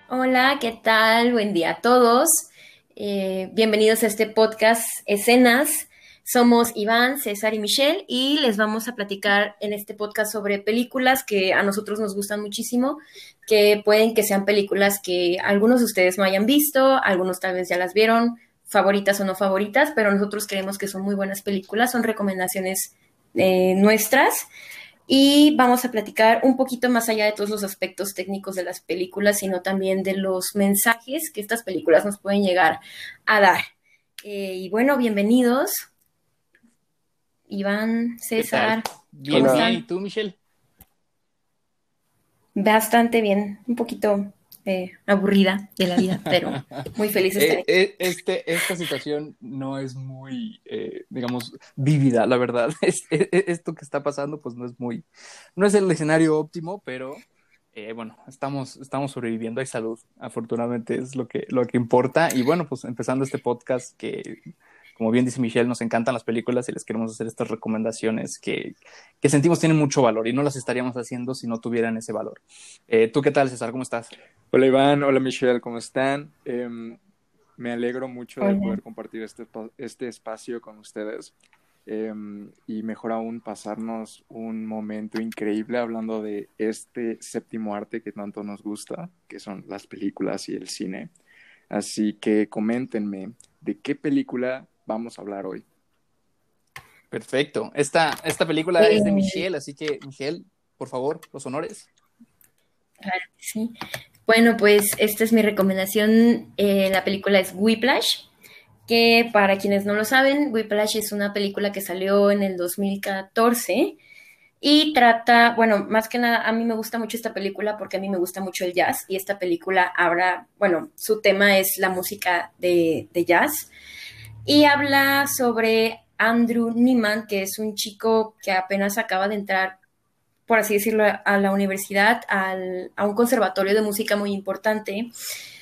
Hola, ¿qué tal? Buen día a todos. Bienvenidos a este podcast Escenas. Somos Iván, César y Michelle y les vamos a platicar en este podcast sobre películas que a nosotros nos gustan muchísimo, que pueden que sean películas que algunos de ustedes no hayan visto, algunos tal vez ya las vieron, favoritas o no favoritas, pero nosotros creemos que son muy buenas películas, son recomendaciones nuestras. Y vamos a platicar un poquito más allá de todos los aspectos técnicos de las películas, sino también de los mensajes que estas películas nos pueden llegar a dar. Y bueno, bienvenidos, Iván, ¿Qué tal? César, ¿cómo Bien, bien. Hola, ¿Y están? tú, Michelle? Bastante bien, un poquito aburrida de la vida, pero muy feliz de estar aquí. Esta situación no es muy, digamos, vívida, la verdad. Esto que está pasando, pues no es el escenario óptimo, pero bueno, estamos sobreviviendo. Hay salud, afortunadamente es lo que importa. Y bueno, pues empezando este podcast que, como bien dice Michelle, nos encantan las películas y les queremos hacer estas recomendaciones que sentimos tienen mucho valor y no las estaríamos haciendo si no tuvieran ese valor. ¿Tú qué tal, César? ¿Cómo estás? hola Iván, hola Michelle, ¿cómo están? Me alegro mucho de Hola. poder compartir este espacio con ustedes y mejor aún pasarnos un momento increíble hablando de este séptimo arte que tanto nos gusta, que son las películas y el cine. Así que coméntenme de qué película vamos a hablar hoy. Perfecto. Esta película es de Eh, Michelle, así que Michelle, por favor, los honores. claro que sí. Bueno, pues esta es mi recomendación. La película es Whiplash, que para quienes no lo saben, Whiplash es una película que salió en el 2014 y trata, bueno, más que nada, a mí me gusta mucho esta película porque a mí me gusta mucho el jazz y esta película habla, bueno, su tema es la música de jazz y habla sobre Andrew Neiman, que es un chico que apenas acaba de entrar, por así decirlo, a la universidad, a un conservatorio de música muy importante.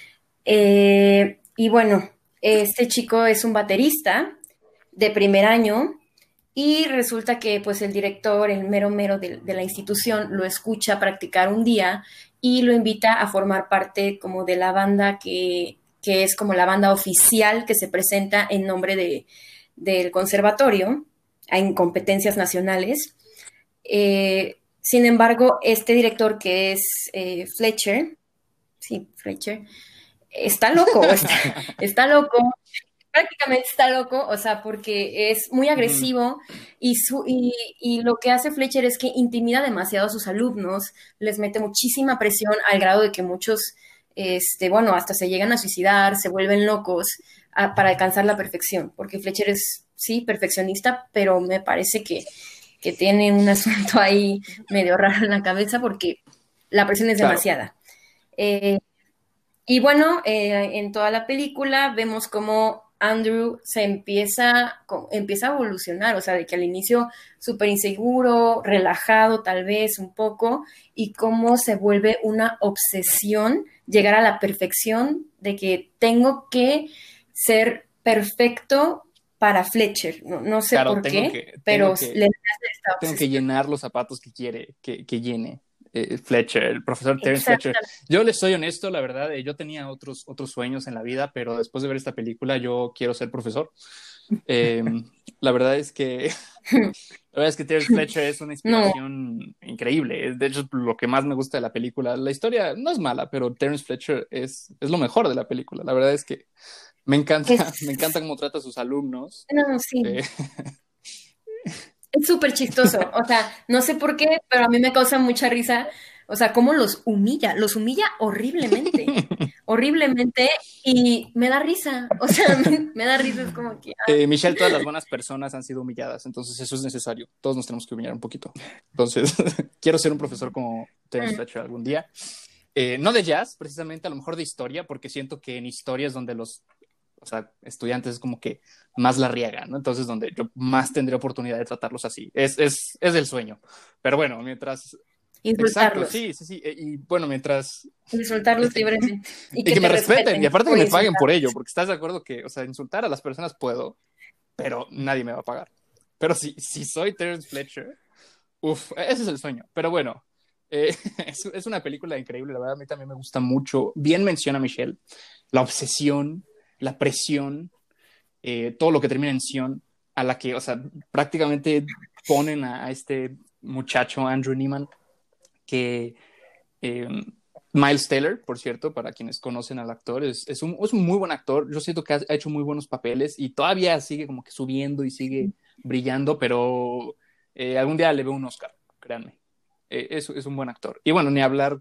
Y bueno, este chico es un baterista de primer año y resulta que pues el director, el mero mero de la institución, lo escucha practicar un día y lo invita a formar parte como de la banda que es como la banda oficial que se presenta en nombre del conservatorio en competencias nacionales. Sin embargo, este director que es Fletcher, sí, Fletcher, está loco, está loco, prácticamente está loco, o sea, porque es muy Ujú. agresivo y lo que hace Fletcher es que intimida demasiado a sus alumnos, les mete muchísima presión al grado de que muchos, bueno, hasta se llegan a suicidar, se vuelven locos para alcanzar la perfección, porque Fletcher es, sí, perfeccionista, pero me parece que tiene un asunto ahí medio raro en la cabeza porque la presión es Claro, demasiada. Eh, y bueno, en toda la película vemos cómo Andrew empieza a evolucionar, o sea, de que al inicio súper inseguro, relajado tal vez un poco, y cómo se vuelve una obsesión llegar a la perfección de que tengo que ser perfecto para Fletcher. No, no sé Claro, por qué, pero le nace esta tengo que obsesión. llenar los zapatos que quiere que llene Fletcher, el profesor Terence Fletcher. Exactamente. Yo les soy honesto, la verdad, yo tenía otros sueños en la vida, pero después de ver esta película yo quiero ser profesor. Eh, la verdad es que La verdad es que Terence Fletcher es una No, inspiración increíble. De hecho, lo que más me gusta de la película. La historia no es mala, pero Terence Fletcher es lo mejor de la película. La verdad es que me encanta, me encanta es, cómo trata a sus alumnos. no, Eh, sí. Es súper chistoso, o sea, no sé por qué, pero a mí me causa mucha risa, o sea, cómo los humilla horriblemente, horriblemente, y me da risa, o sea, me da risa, es como que, Michelle, todas las buenas personas han sido humilladas, entonces eso es necesario. Todos nos tenemos que humillar un poquito. Entonces, quiero ser un profesor como Terence mm, Fletcher algún día. No de jazz, precisamente, a lo mejor de historia, porque siento que en historia es donde o sea, estudiantes es como que más la riegan, ¿no? Entonces, donde yo más tendría oportunidad de tratarlos así. Es el sueño. Pero bueno, mientras... Exacto, insultarlos, sí, sí, sí. Y bueno, mientras... insultarlos libremente, y Y que que me te respeten, y respeten aparte que por me paguen por insultarlos. ello, porque estás de acuerdo que, o sea, insultar a las personas puedo, pero nadie me va a pagar. Pero si soy Terence Fletcher, uff, ese es el sueño. Pero bueno, Eh, es una película increíble, la verdad, a mí también me gusta mucho. Bien menciona Michelle, la obsesión, la presión, todo lo que termina en Sion, a la que, o sea, prácticamente ponen a este muchacho, Andrew Neiman, que eh, Miles Teller, por cierto, para quienes conocen al actor, es un muy buen actor. Yo siento que ha hecho muy buenos papeles y todavía sigue como que subiendo y sigue brillando, pero algún día le veo un Oscar, créanme. Es un buen actor. Y bueno, ni hablar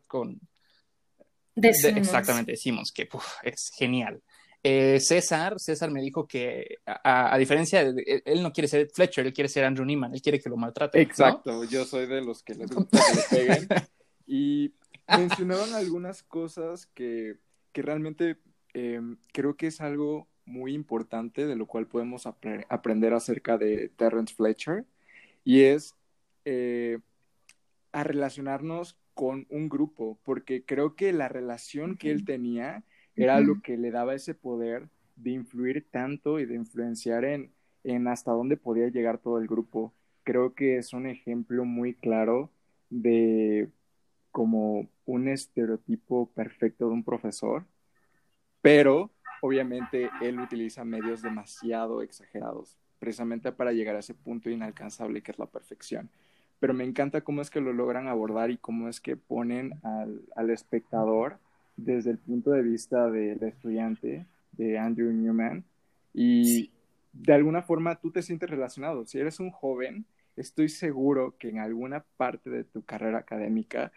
De Simmons. exactamente, decimos que es genial. César me dijo que a diferencia de él no quiere ser Fletcher, él quiere ser Andrew Neiman, él quiere que lo maltraten, ¿no? Exacto, yo soy de los que les gusta que le peguen. Y mencionaban algunas cosas que realmente creo que es algo muy importante de lo cual podemos aprender acerca de Terrence Fletcher, y es eh, a relacionarnos con un grupo, porque creo que la relación que él tenía era lo que le daba ese poder de influir tanto y de influenciar en hasta dónde podía llegar todo el grupo. Creo que es un ejemplo muy claro de como un estereotipo perfecto de un profesor, pero obviamente él utiliza medios demasiado exagerados, precisamente para llegar a ese punto inalcanzable que es la perfección. Pero me encanta cómo es que lo logran abordar y cómo es que ponen al espectador desde el punto de vista del estudiante, de Andrew Newman, y de alguna forma tú te sientes relacionado. Si eres un joven, estoy seguro que en alguna parte de tu carrera académica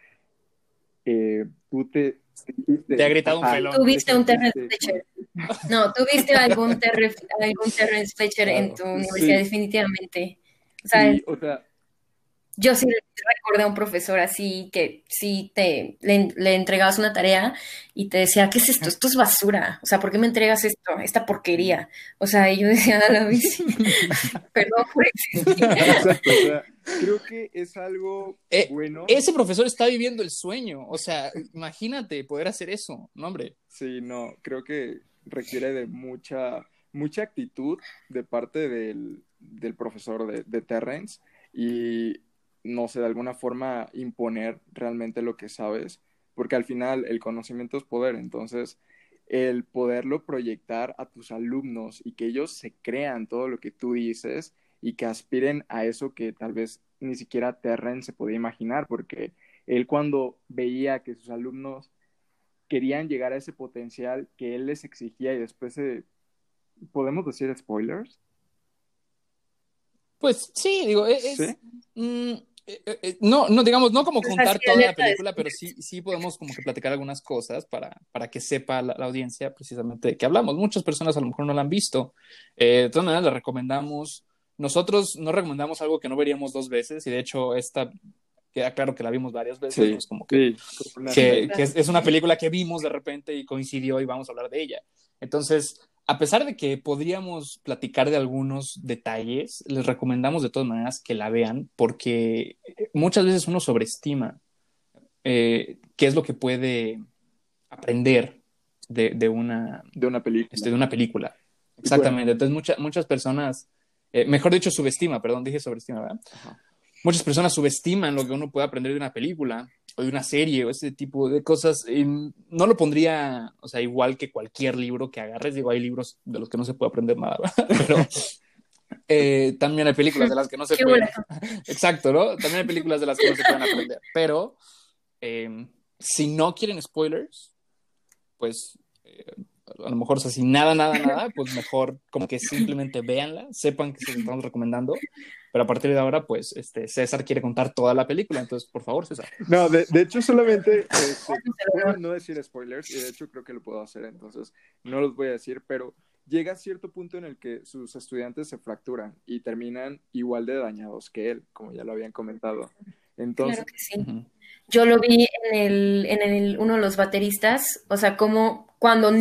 tú te Te ha sentiste, gritado un ajá, pelón. te Tuviste un Terrence sentiste Fletcher. No, tuviste algún Terrence Fletcher en Claro. tu universidad, sí, definitivamente. O sea, y o sea, yo sí recordé a un profesor así que sí le entregabas una tarea y te decía, ¿qué es esto? Esto es basura. O sea, ¿por qué me entregas esto? Esta porquería. O sea, y yo decía a la vez, perdón por existir. exacto, o sea, creo que es algo bueno. Ese profesor está viviendo el sueño, o sea, imagínate poder hacer eso, no, hombre. Sí, no, creo que requiere de mucha actitud de parte del profesor de Terrence, y no sé, de alguna forma imponer realmente lo que sabes, porque al final el conocimiento es poder. Entonces el poderlo proyectar a tus alumnos y que ellos se crean todo lo que tú dices y que aspiren a eso que tal vez ni siquiera Terrence se podía imaginar, porque él, cuando veía que sus alumnos querían llegar a ese potencial que él les exigía, y después ¿podemos decir spoilers? Pues sí, digo, Sí. mm, no, digamos, no como Pues así, contar toda la alerta de película, pero sí podemos como que platicar algunas cosas para que sepa la audiencia precisamente de qué hablamos. Muchas personas a lo mejor no la han visto. De todas maneras, la recomendamos. Nosotros no recomendamos algo que no veríamos dos veces, y de hecho esta queda claro que la vimos varias veces, no Sí, es como sí, que es una película que vimos de repente y coincidió y vamos a hablar de ella. Entonces, a pesar de que podríamos platicar de algunos detalles, les recomendamos de todas maneras que la vean, porque muchas veces uno sobreestima qué es lo que puede aprender de una película. de una película. Y bueno, Exactamente. Entonces, muchas personas, mejor dicho, subestima, perdón, dije sobreestima, ¿verdad? ajá. Muchas personas subestiman lo que uno puede aprender de una película o de una serie o ese tipo de cosas. Y no lo pondría, o sea, igual que cualquier libro que agarres. Digo, hay libros de los que no se puede aprender nada, ¿verdad? Pero también hay películas de las que no se qué pueden. boleto. Exacto, ¿no? También hay películas de las que no se pueden aprender. Pero si no quieren spoilers, pues a lo mejor, o sea, si nada, pues mejor como que simplemente véanla, sepan que se los estamos recomendando, pero a partir de ahora, pues, César quiere contar toda la película, entonces, por favor, César. No, de hecho solamente puedo no decir spoilers, y de hecho creo que lo puedo hacer, entonces no los voy a decir, pero llega a cierto punto en el que sus estudiantes se fracturan y terminan igual de dañados que él, como ya lo habían comentado. Claro Entonces, que sí. Uh-huh. Yo lo vi en uno de los bateristas, o sea, como cuando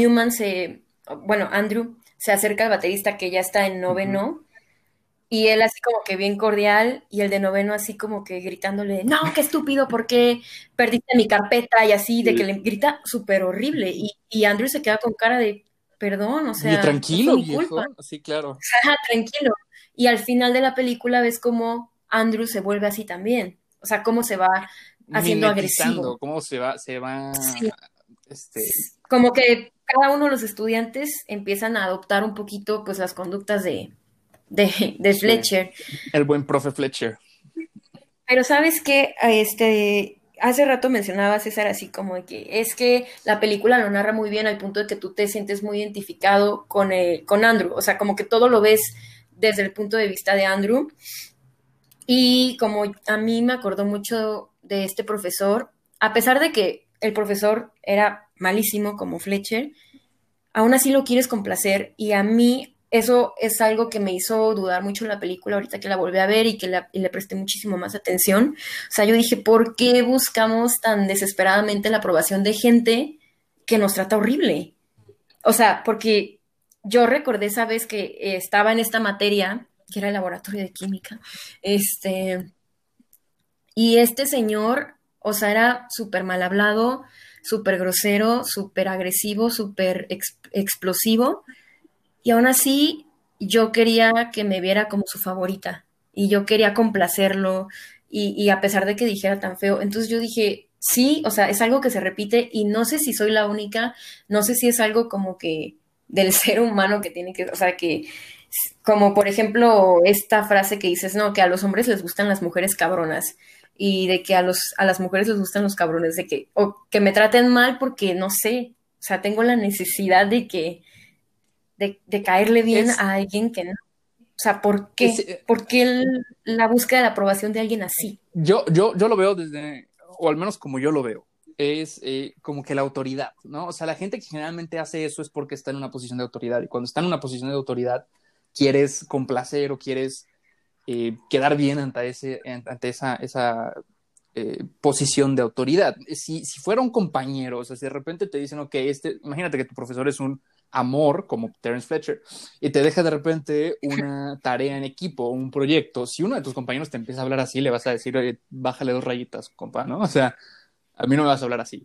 Andrew se acerca al baterista que ya está en ujú, noveno, y él así como que bien cordial, y el de noveno así como que gritándole, no, qué estúpido, ¿por qué perdiste mi carpeta? Y así, de que sí, le grita súper horrible, y Andrew se queda con cara de, perdón, o Oye, sea, no fue tranquilo, mi culpa. viejo. Sí, claro. Ajá, tranquilo. Y al final de la película ves cómo Andrew se vuelve así también. O sea, cómo se va haciendo mimetizando, agresivo. cómo se va, Sí, este, como que cada uno de los estudiantes empiezan a adoptar un poquito pues las conductas de Sí. Fletcher. el buen profe Fletcher. Pero sabes que hace rato mencionaba César así como de que es que la película lo narra muy bien al punto de que tú te sientes muy identificado con Andrew, o sea, como que todo lo ves desde el punto de vista de Andrew. Y como a mí me acordó mucho de este profesor, a pesar de que el profesor era malísimo como Fletcher, aún así lo quieres complacer y a mí eso es algo que me hizo dudar mucho en la película ahorita que la volví a ver y le presté muchísimo más atención. O sea, yo dije, ¿por qué buscamos tan desesperadamente la aprobación de gente que nos trata horrible? O sea, porque yo recordé esa vez que estaba en esta materia, que era el laboratorio de química, este, y este señor, o sea, era súper mal hablado, súper grosero, súper agresivo, súper explosivo. Y aún así, yo quería que me viera como su favorita. Y yo quería complacerlo. Y a pesar de que dijera tan feo, entonces yo dije, sí, o sea, es algo que se repite y no sé si soy la única, no sé si es algo como que del ser humano que tiene que, o sea, que como por ejemplo esta frase que dices, no, que a los hombres les gustan las mujeres cabronas y de que a las mujeres les gustan los cabrones, de que, o que me traten mal porque no sé, o sea, tengo la necesidad de que de caerle bien Es, a alguien que no. O sea, ¿por es, qué? ¿Por qué la búsqueda de la aprobación de alguien así? yo lo veo desde, o al menos como yo lo veo, es como que la autoridad, ¿no? O sea, la gente que generalmente hace eso es porque está en una posición de autoridad y cuando está en una posición de autoridad quieres complacer o quieres quedar bien ante esa posición de autoridad. Si fuera un compañero, o sea, si de repente te dicen, ok, imagínate que tu profesor es un amor, como Terence Fletcher, y te deja de repente una tarea en equipo, un proyecto, si uno de tus compañeros te empieza a hablar así, le vas a decir, oye, bájale 2 rayitas, compa, ¿no? O sea, a mí no me vas a hablar así.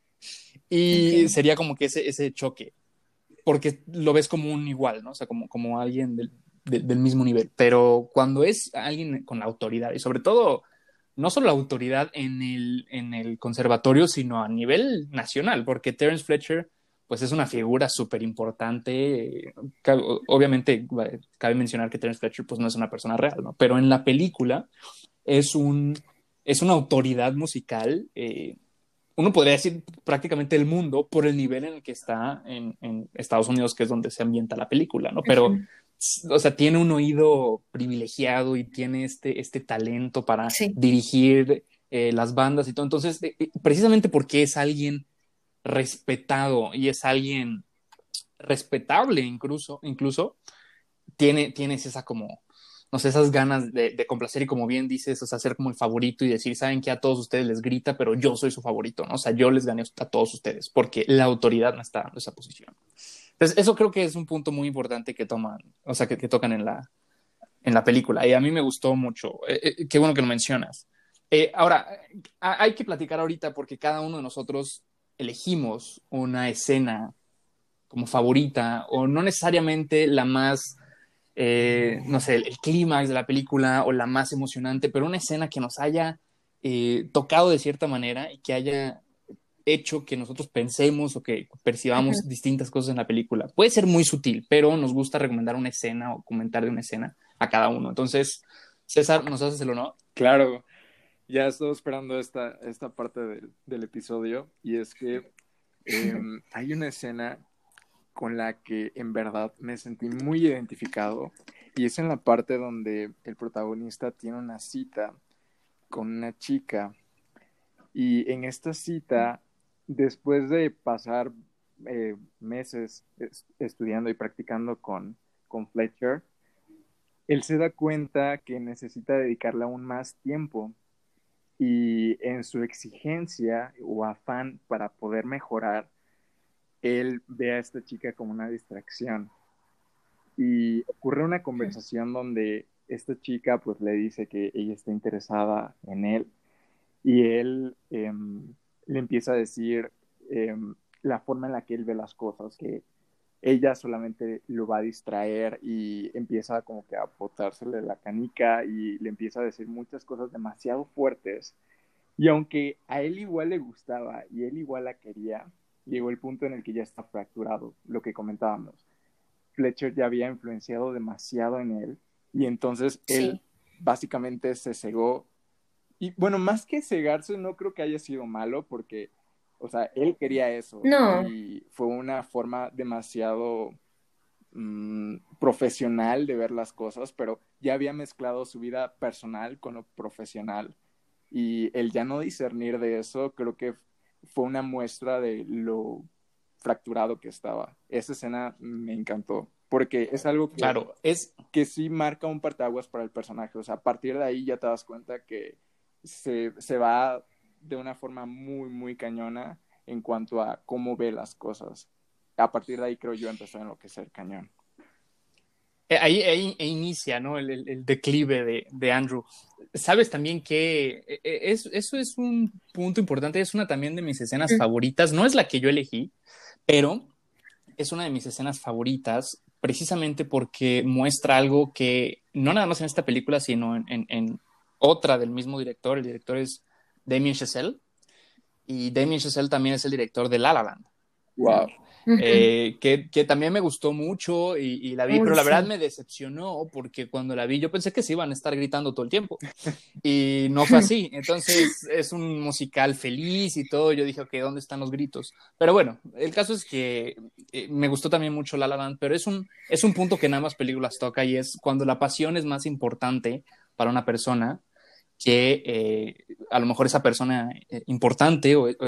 Y Entiendo. sería como que ese choque, porque lo ves como un igual, ¿no? O sea, como alguien del mismo nivel. Pero cuando es alguien con la autoridad, y sobre todo, no solo la autoridad en el conservatorio, sino a nivel nacional, porque Terence Fletcher, pues es una figura súper importante. Obviamente, cabe mencionar que Terence Fletcher, pues no es una persona real, ¿no? Pero en la película es un, es una autoridad musical, uno podría decir prácticamente el mundo por el nivel en el que está en Estados Unidos, que es donde se ambienta la película, ¿no? Pero, Ujú. o sea, tiene un oído privilegiado y tiene este talento para Sí. dirigir las bandas y todo. Entonces, precisamente porque es alguien respetado y es alguien respetable incluso tienes esa como, no sé, esas ganas de complacer y como bien dices, o sea, ser como el favorito y decir, saben que a todos ustedes les grita, pero yo soy su favorito, ¿no? O sea, yo les gané a todos ustedes porque la autoridad no está en esa posición. Entonces, eso creo que es un punto muy importante que toman, o sea, que tocan en la película y a mí me gustó mucho. Qué bueno que lo mencionas. Ahora, hay que platicar ahorita porque cada uno de nosotros elegimos una escena como favorita o no necesariamente la más no sé, el clímax de la película o la más emocionante, pero una escena que nos haya tocado de cierta manera y que haya hecho que nosotros pensemos o que percibamos Ujú. distintas cosas en la película. Puede ser muy sutil, pero nos gusta recomendar una escena o comentar de una escena a cada uno. Entonces, César, ¿nos haces el honor? Claro, ya estoy esperando esta parte del episodio y es que hay una escena con la que en verdad me sentí muy identificado y es en la parte donde el protagonista tiene una cita con una chica y en esta cita, después de pasar meses estudiando y practicando con Fletcher, él se da cuenta que necesita dedicarle aún más tiempo y en su exigencia o afán para poder mejorar, él ve a esta chica como una distracción y ocurre una conversación donde esta chica pues le dice que ella está interesada en él y él le empieza a decir la forma en la que él ve las cosas, que ella solamente lo va a distraer y empieza como que a botársele la canica y le empieza a decir muchas cosas demasiado fuertes Y aunque a él igual le gustaba y él igual la quería, llegó el punto en el que ya está fracturado, lo que comentábamos. Fletcher ya había influenciado demasiado en él y entonces él Sí. básicamente se cegó. Y bueno, más que cegarse, no creo que haya sido malo porque, o sea, él quería eso No, y fue una forma demasiado profesional de ver las cosas, pero ya había mezclado su vida personal con lo profesional y el ya no discernir de eso creo que fue una muestra de lo fracturado que estaba. Esa escena me encantó porque es algo Claro, que sí marca un parteaguas para el personaje. O sea, a partir de ahí ya te das cuenta que se va de una forma muy, muy cañona en cuanto a cómo ve las cosas. A partir de ahí creo yo empezó a enloquecer cañón. ahí inicia, ¿no? El declive de Andrew. Sabes también que eso es un punto importante, es una también de mis escenas favoritas. No es la que yo elegí, pero es una de mis escenas favoritas precisamente porque muestra algo que no nada más en esta película, sino en otra del mismo director. El director es Damien Chazelle y Damien Chazelle también es el director de La La Land. Wow. Que también me gustó mucho y la vi, uy, pero la verdad sí. me decepcionó porque cuando la vi yo pensé que se iban a estar gritando todo el tiempo y no fue así. Entonces es un musical feliz y todo. Yo dije, ok, ¿dónde están los gritos? Pero bueno, el caso es que me gustó también mucho La La Land, pero es un punto que en ambas películas toca y es cuando la pasión es más importante para una persona que a lo mejor esa persona importante o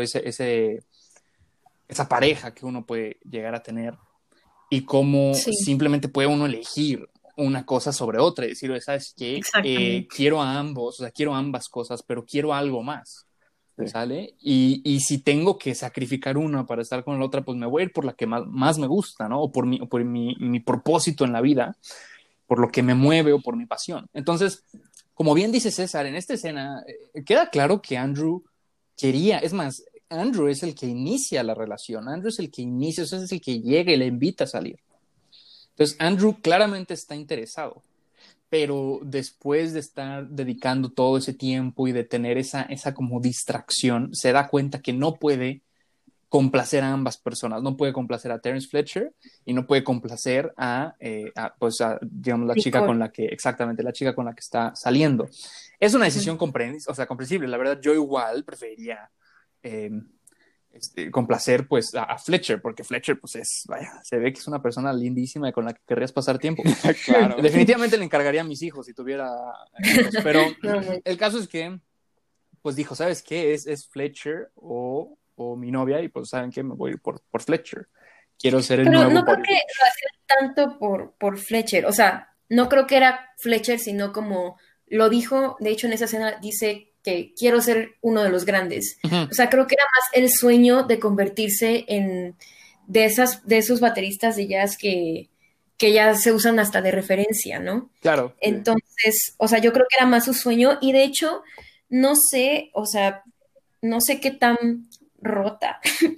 esa pareja que uno puede llegar a tener y cómo Sí, simplemente puede uno elegir una cosa sobre otra y decir, ¿sabes qué? exactamente. Quiero a ambos, o sea, quiero ambas cosas, pero quiero algo más, Sí. ¿sale? Y si tengo que sacrificar una para estar con la otra, pues me voy a ir por la que más me gusta, ¿no? O por mi propósito en la vida, por lo que me mueve o por mi pasión. Entonces, como bien dice César, en esta escena queda claro que Andrew quería, es más, Andrew es el que inicia la relación, Andrew es el que inicia, o sea, es el que llega y le invita a salir. Entonces, Andrew claramente está interesado, pero después de estar dedicando todo ese tiempo y de tener esa como distracción, se da cuenta que no puede complacer a ambas personas, no puede complacer a Terence Fletcher y no puede complacer pues digamos, la chica Nicole. con la que, exactamente, la chica con la que está saliendo. Es una decisión comprensible, la verdad, yo igual preferiría eh, complacer pues a Fletcher, porque Fletcher pues vaya, se ve que es una persona lindísima y con la que querrías pasar tiempo. Claro. Definitivamente le encargaría a mis hijos si tuviera hijos, pero No, no. el caso es que pues dijo, ¿sabes qué? Es Fletcher o mi novia y pues ¿saben qué? Me voy por Fletcher. Quiero ser el Pero nuevo no creo Buddy que Rich. lo hacía tanto por Fletcher, o sea, no creo que era Fletcher, sino como lo dijo, de hecho en esa escena dice que quiero ser uno de los grandes. Uh-huh. O sea, creo que era más el sueño de convertirse en de esos bateristas de jazz que ya se usan hasta de referencia, ¿no? Claro. Sí. Entonces, o sea, yo creo que era más su sueño y de hecho, no sé, o sea, no sé qué tan rota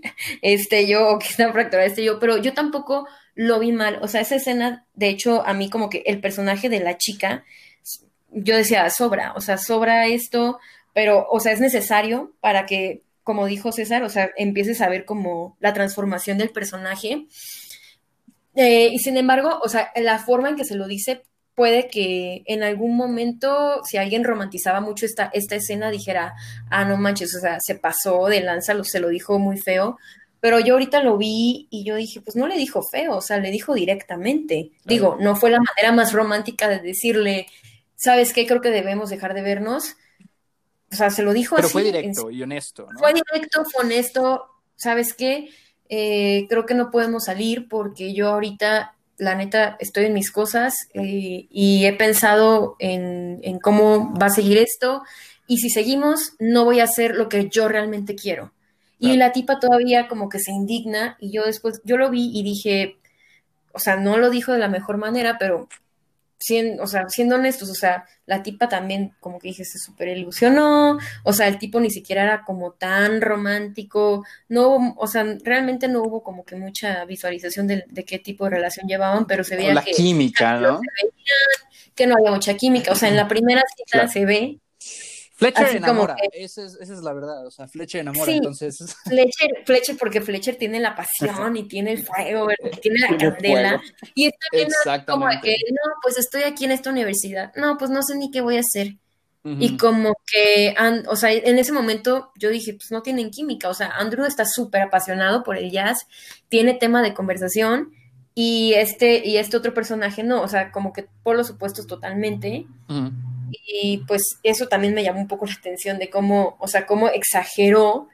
yo o qué tan fracturada yo, pero yo tampoco lo vi mal. O sea, esa escena, de hecho, a mí como que el personaje de la chica, yo decía, sobra, o sea, sobra esto, pero, o sea, es necesario para que, como dijo César, o sea, empieces a ver como la transformación del personaje. Y sin embargo, o sea, la forma en que se lo dice puede que en algún momento, si alguien romantizaba mucho esta escena, dijera, ah, no manches, o sea, se pasó de lanza, se lo dijo muy feo, pero yo ahorita lo vi y yo dije, pues no le dijo feo, o sea, le dijo directamente. Claro. Digo, no fue la manera más romántica de decirle, ¿sabes qué? Creo que debemos dejar de vernos. O sea, se lo dijo Pero fue así, directo y honesto, ¿no? fue directo, fue honesto, ¿sabes qué? Creo que no podemos salir porque yo ahorita, la neta, estoy en mis cosas y he pensado en cómo va a seguir esto y si seguimos, no voy a hacer lo que yo realmente quiero. Y Claro. la tipa todavía como que se indigna y yo después, yo lo vi y dije, o sea, no lo dijo de la mejor manera, pero o sea, siendo honestos, o sea, la tipa también, como que dije, se súper ilusionó, o sea, el tipo ni siquiera era como tan romántico, no, o sea, realmente no hubo como que mucha visualización de qué tipo de relación llevaban, pero se O veía la química, ¿no? que no había mucha química, o sea, en la primera cita Claro. se ve Fletcher Así como enamora, que, esa es la verdad, o sea, Fletcher enamora, sí, entonces, Fletcher, porque Fletcher tiene la pasión y tiene el fuego, ¿verdad? Y tiene la Tiene fuego. candela. Y está bien así como de que, exactamente. no, pues estoy aquí en esta universidad. No, pues no sé ni qué voy a hacer. Y Ujú, como que, o sea, en ese momento yo dije, pues no tienen química. O sea, Andrew está súper apasionado por el jazz, tiene tema de conversación, y este otro personaje no. O sea, como que por los opuestos totalmente. ujú. Y pues eso también me llamó un poco la atención de cómo, o sea, cómo exageró,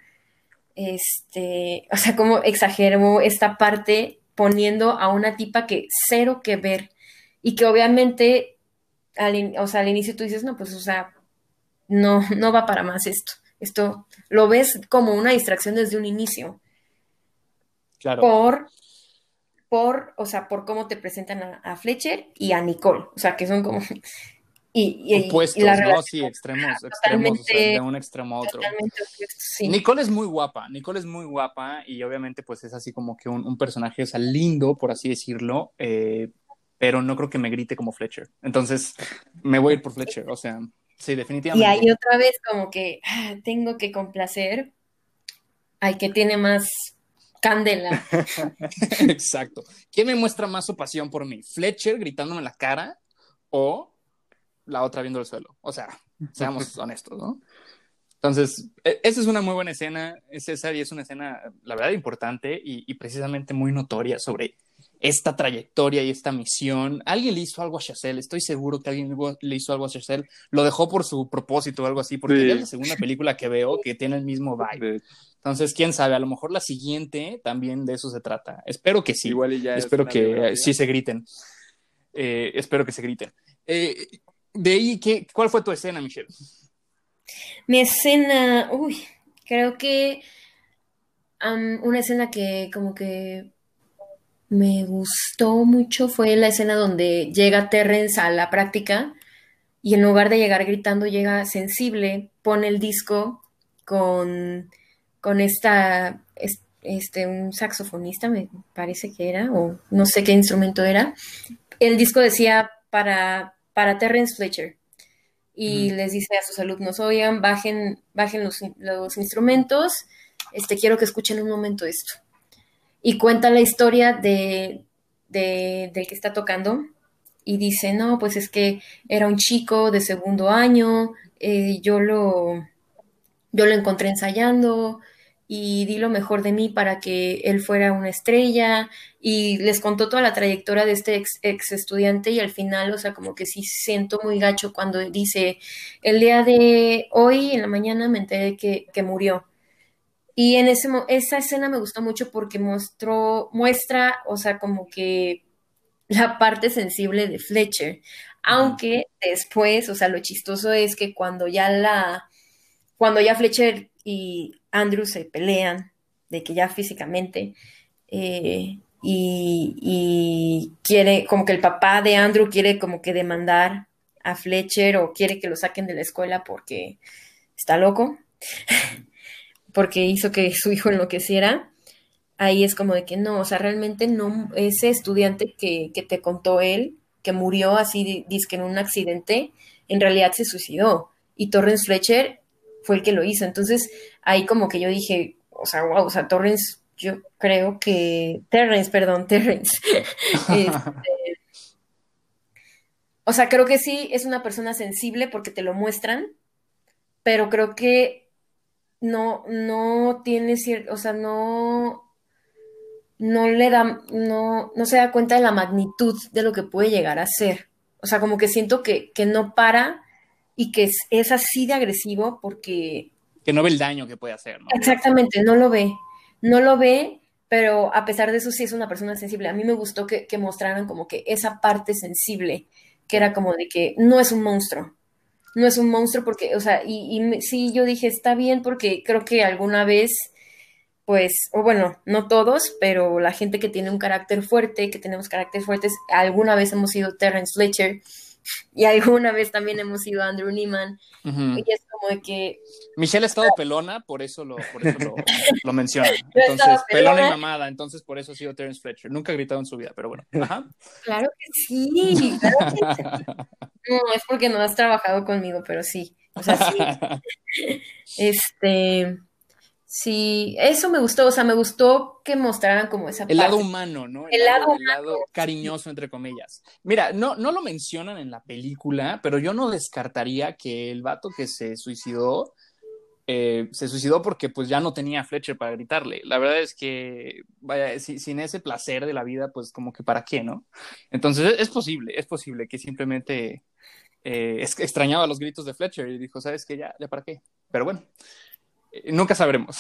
o sea, cómo exageró esta parte poniendo a una tipa que cero que ver y que obviamente, o sea, al inicio tú dices, no, pues, o sea, no va para más esto. Esto lo ves como una distracción desde un inicio, Claro. por, o sea, por cómo te presentan a Fletcher y a Nicole, o sea, que son como, y la Opuestos, ¿no? Sí, relación extremos, o sea, de totalmente, un extremo a otro. totalmente opuesta, sí. Nicole es muy guapa y obviamente pues es así como que un personaje, o sea, lindo, por así decirlo, pero no creo que me grite como Fletcher. Entonces, me voy a ir por Fletcher, o sea, sí, Y definitivamente. ahí otra vez como que tengo que complacer al que tiene más candela. Exacto. ¿Quién me muestra más su pasión por mí? ¿Fletcher gritándome en la cara o la otra viendo el suelo? O sea, seamos honestos, ¿no? Entonces, esa es una muy buena escena, César, y es una escena, la verdad, importante y precisamente muy notoria sobre esta trayectoria y esta misión. Alguien le hizo algo a Chazelle, estoy seguro que alguien le hizo algo a Chazelle, lo dejó por su propósito o algo así, porque ya es la Sí, segunda película que veo que tiene el mismo vibe. de- Entonces, quién sabe, a lo mejor la siguiente también de eso se trata. Espero que sí, igual y ya es espero una que biografía. sí se griten, espero que se griten. Eh, de ahí, ¿cuál fue tu escena, Michelle? Mi escena, uy, creo que una escena que como que me gustó mucho fue la escena donde llega Terrence a la práctica y en lugar de llegar gritando, llega sensible, pone el disco con, con un saxofonista, me parece que era, o no sé qué instrumento era. El disco decía para Terrence Fletcher y Ujú. les dice a sus alumnos, oigan, bajen los instrumentos, quiero que escuchen un momento esto. Y cuenta la historia del que está tocando y dice, no, pues es que era un chico de segundo año, yo lo encontré ensayando y di lo mejor de mí para que él fuera una estrella y les contó toda la trayectoria de este ex estudiante y al final, o sea, como que sí siento muy gacho cuando dice, el día de hoy en la mañana me enteré que murió. Y en esa escena me gustó mucho porque muestra, o sea, como que la parte sensible de Fletcher, Ujú. aunque después, o sea, lo chistoso es que cuando ya Fletcher y Andrew se pelean, de que ya físicamente, y quiere, como que el papá de Andrew quiere como que demandar a Fletcher o quiere que lo saquen de la escuela porque está loco, porque hizo que su hijo enloqueciera. Ahí es como de que no, o sea, realmente no, ese estudiante que te contó él, que murió así, dizque en un accidente, en realidad se suicidó. Y Torrance Fletcher fue el que lo hizo. Entonces, ahí como que yo dije, o sea, wow, o sea, Torrance, yo creo que, Terrence, perdón, Terrence. Es- o sea, creo que sí es una persona sensible porque te lo muestran, pero creo que no tiene cierto, o sea, no se da cuenta de la magnitud de lo que puede llegar a ser. O sea, como que siento que no para y que es así de agresivo porque Que no ve el daño que puede hacer, ¿no? exactamente no lo ve, pero a pesar de eso sí es una persona sensible. A mí me gustó que mostraran como que esa parte sensible, que era como de que no es un monstruo. No es un monstruo porque, o sea, sí, yo dije, está bien porque creo que alguna vez pues, o bueno, no todos, pero la gente que tiene un carácter fuerte, que tenemos carácter fuertes, alguna vez hemos sido Terrence Fletcher y alguna vez también hemos sido Andrew Neiman. Ujú. Y es como de que Michelle ha estado pelona, por eso lo menciona. yo estaba Entonces, pelona y pelona. mamada, entonces por eso ha sido Terence Fletcher. Nunca ha gritado en su vida, pero bueno. Ajá. Claro que sí, claro que sí. No, es porque no has trabajado conmigo, pero sí. O sea, sí. Este, sí, eso me gustó. O sea, me gustó que mostraran como esa El lado parte. humano, ¿no? El lado El lado humano, sí. cariñoso, entre comillas. Mira, no lo mencionan en la película, pero yo no descartaría que el vato que se suicidó porque pues ya no tenía a Fletcher para gritarle. La verdad es que, vaya, sin ese placer de la vida, pues como que para qué, ¿no? Entonces es posible que simplemente extrañaba los gritos de Fletcher y dijo, ¿sabes qué? Ya para qué. Pero bueno, nunca sabremos.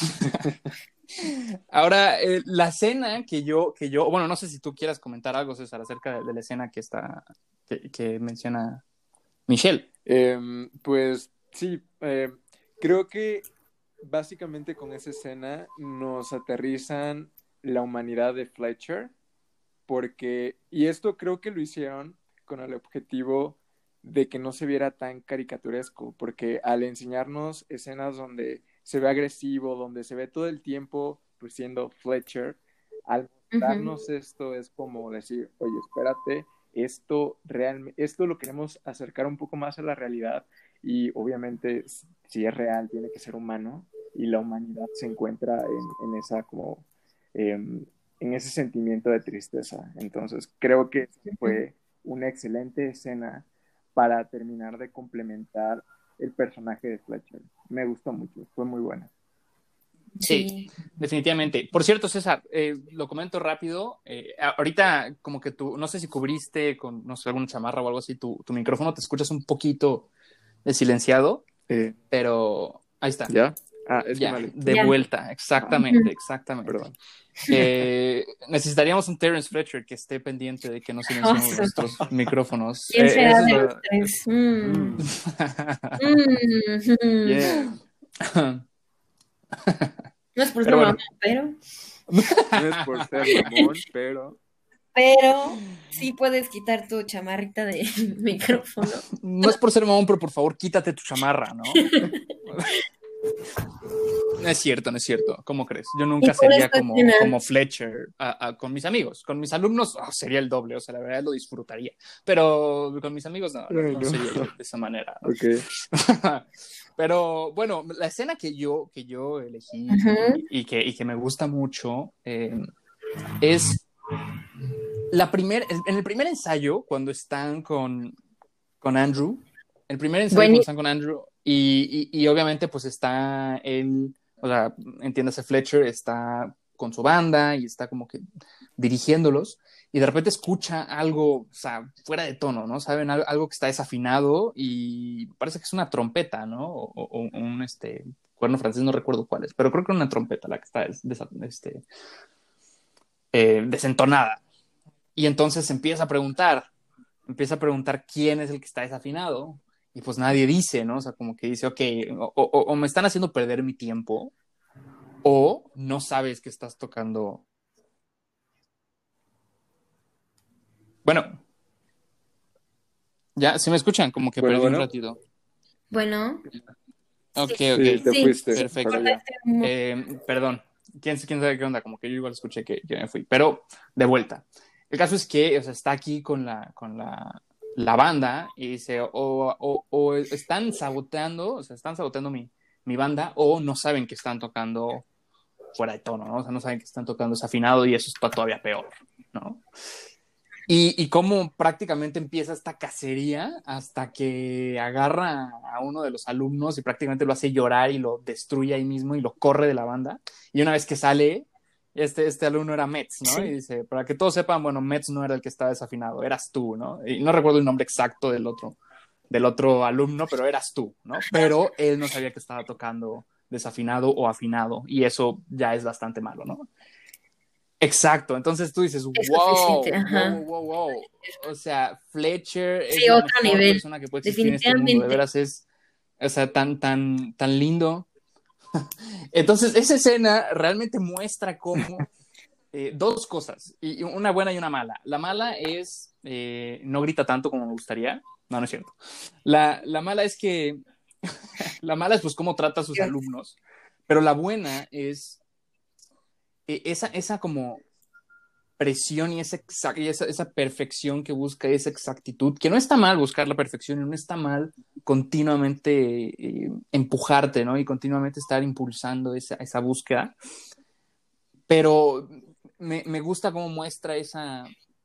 Ahora, la escena bueno, no sé si tú quieras comentar algo, César, acerca de la escena que menciona Michelle. Pues sí, creo que básicamente con esa escena nos aterrizan la humanidad de Fletcher, porque, y esto creo que lo hicieron con el objetivo de que no se viera tan caricaturesco, porque al enseñarnos escenas donde se ve agresivo, donde se ve todo el tiempo pues siendo Fletcher, al Ujú. mostrarnos esto es como decir, oye, espérate, esto lo queremos acercar un poco más a la realidad y obviamente si es real tiene que ser humano y la humanidad se encuentra en esa como em, en ese sentimiento de tristeza. Entonces, creo que Ujú. fue una excelente escena para terminar de complementar el personaje de Fletcher. Me gustó mucho, fue muy buena. Sí, Sí. definitivamente. Por cierto, César, lo comento rápido. Ahorita, como que tú, no sé si cubriste con, no sé, alguna chamarra o algo así, tu micrófono te escuchas un poquito silenciado, Eh, pero ahí está. ¿Ya? Ah, es que me Ya, alejé. de Ya. vuelta, Ah, Ujú. exactamente, exactamente. perdón. Necesitaríamos un Terence Fletcher que esté pendiente de que no silenciemos Oso. nuestros micrófonos. ¿Quién será Eso es de los la... tres? Mm, Mm. yeah. No es por ser Pero mamá, bueno. No es por ser mamón, pero pero sí puedes quitar tu chamarrita de micrófono. No es por ser mamón, pero por favor quítate tu chamarra, ¿no? No es cierto, no es cierto. ¿Cómo crees? Yo Y nunca por sería esta escena, como Fletcher con mis amigos. Con mis alumnos sería el doble, o sea, la verdad lo disfrutaría. Pero con mis amigos ay, no no. sería yo de esa manera, ¿no? Ok. Pero bueno, la escena que yo elegí ujú, y que me gusta mucho es en el primer ensayo, cuando están con Andrew, el primer ensayo cuando bueno, están con Andrew, y obviamente pues está él, o sea, entiéndase, Fletcher está con su banda y está como que dirigiéndolos, y de repente escucha algo, o sea, fuera de tono, ¿no? Saben, algo que está desafinado y parece que es una trompeta, ¿no? O un cuerno francés, no recuerdo cuál es, pero creo que es una trompeta la que está desentonada. Y entonces empieza a preguntar quién es el que está desafinado y pues nadie dice, ¿no? O sea, como que dice, ok, o me están haciendo perder mi tiempo o no sabes que estás tocando. Bueno, ya, si me escuchan, como que Bueno, perdí un bueno. ratito. bueno, Ok, sí, ok, Sí, te sí, fuiste, sí, pero perfecto. ya. cortaste un Perdón, ¿quién sabe qué onda? Como que yo igual escuché que me fui, pero de vuelta. El caso es que, o sea, está aquí la banda y dice, o están saboteando, o sea, están saboteando mi banda, o no saben que están tocando fuera de tono, ¿no? O sea, no saben que están tocando desafinado y eso está todavía peor, ¿no? Y cómo prácticamente empieza esta cacería hasta que agarra a uno de los alumnos y prácticamente lo hace llorar y lo destruye ahí mismo y lo corre de la banda. Y una vez que sale, este alumno era Metz, ¿no? Y sí. dice, para que todos sepan, bueno, Metz no era el que estaba desafinado, eras tú, ¿no? Y no recuerdo el nombre exacto del otro alumno, pero eras tú, ¿no? Pero él no sabía que estaba tocando desafinado o afinado y eso ya es bastante malo, ¿no? Exacto, entonces tú dices, Es suficiente, ajá. wow. O sea, Fletcher es Sí, la otro mejor nivel, persona que puede existir en este mundo, de definitivamente. veras es, o sea, tan lindo. Entonces, esa escena realmente muestra cómo dos cosas, y una buena y una mala. La mala es, no grita tanto como me gustaría, no es cierto. La mala es que, la mala es pues cómo trata a sus Dios. alumnos, pero la buena es esa como presión y esa perfección que busca, esa exactitud, que no está mal buscar la perfección y no está mal continuamente empujarte, ¿no? Y continuamente estar impulsando esa búsqueda. Pero me gusta cómo muestra esa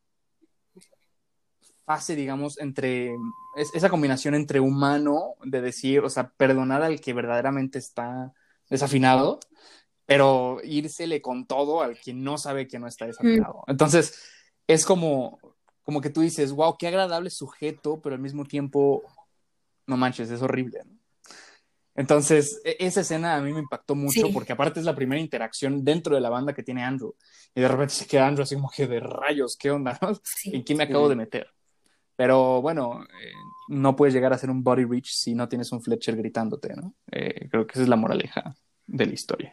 fase, digamos, esa combinación entre humano, de decir, o sea, perdonar al que verdaderamente está desafinado, pero írsele con todo al que no sabe que no está desafinado. Entonces, es como que tú dices, wow, qué agradable sujeto, pero al mismo tiempo, no manches, es horrible, ¿no? Entonces, esa escena a mí me impactó mucho porque aparte es la primera interacción dentro de la banda que tiene Andrew. Y de repente se queda Andrew así como que de rayos, ¿qué onda, no? ¿En quién me acabo de meter? Pero bueno, no puedes llegar a ser un body reach si no tienes un Fletcher gritándote, ¿no? Creo que esa es la moraleja de la historia.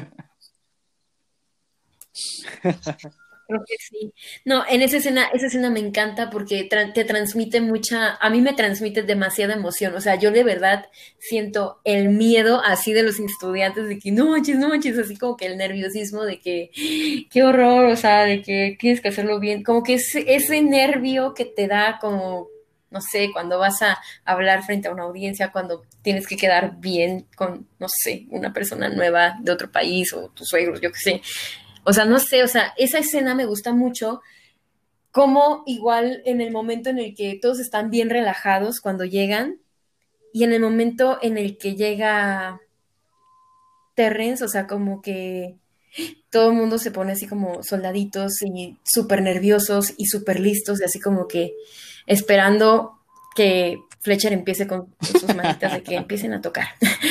Creo que sí. No, en esa escena me encanta porque te transmite a mí me transmite demasiada emoción. O sea, yo de verdad siento el miedo así de los estudiantes de que no manches, así como que el nerviosismo de que qué horror, o sea, de que tienes que hacerlo bien. Como que ese nervio que te da como, no sé, cuando vas a hablar frente a una audiencia, cuando tienes que quedar bien con, no sé, una persona nueva de otro país o tus suegros, yo qué sé. O sea, no sé, o sea, esa escena me gusta mucho, como igual en el momento en el que todos están bien relajados cuando llegan y en el momento en el que llega Terrence, o sea, como que todo el mundo se pone así como soldaditos y súper nerviosos y súper listos y así como que esperando que Fletcher empiece con sus manitas de que empiecen a tocar.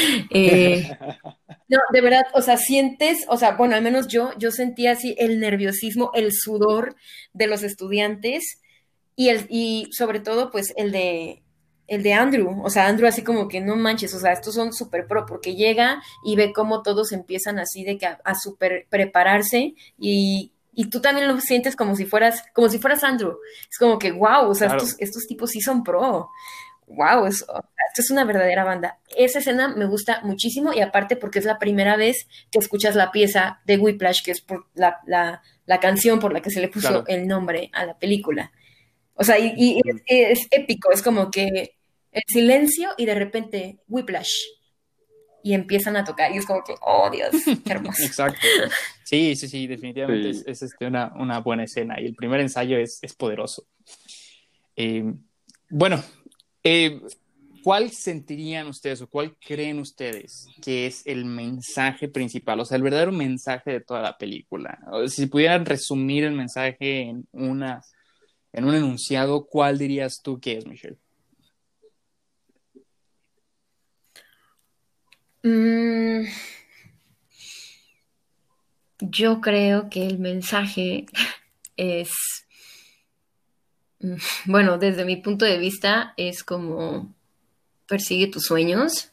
No, de verdad, o sea, sientes, o sea, bueno, al menos yo sentía así el nerviosismo, el sudor de los estudiantes y sobre todo, pues, el de Andrew, o sea, Andrew así como que no manches, o sea, estos son súper pro, porque llega y ve cómo todos empiezan así de que a súper prepararse y tú también lo sientes como si fueras Andrew. Es como que, wow, o sea, Claro. estos tipos sí son pro. Wow, esto es una verdadera banda. Esa escena me gusta muchísimo y aparte porque es la primera vez que escuchas la pieza de Whiplash, que es por la canción por la que se le puso el nombre a la película. O sea, y es épico, es como que el silencio y de repente Whiplash y empiezan a tocar y es como que, oh Dios, qué hermoso. Exacto. Sí, definitivamente Sí. es una buena escena y el primer ensayo es poderoso. Bueno, ¿cuál sentirían ustedes o cuál creen ustedes que es el mensaje principal? O sea, el verdadero mensaje de toda la película. O si pudieran resumir el mensaje en un enunciado, ¿cuál dirías tú que es, Michelle? Yo creo que el mensaje es, bueno, desde mi punto de vista, es como persigue tus sueños.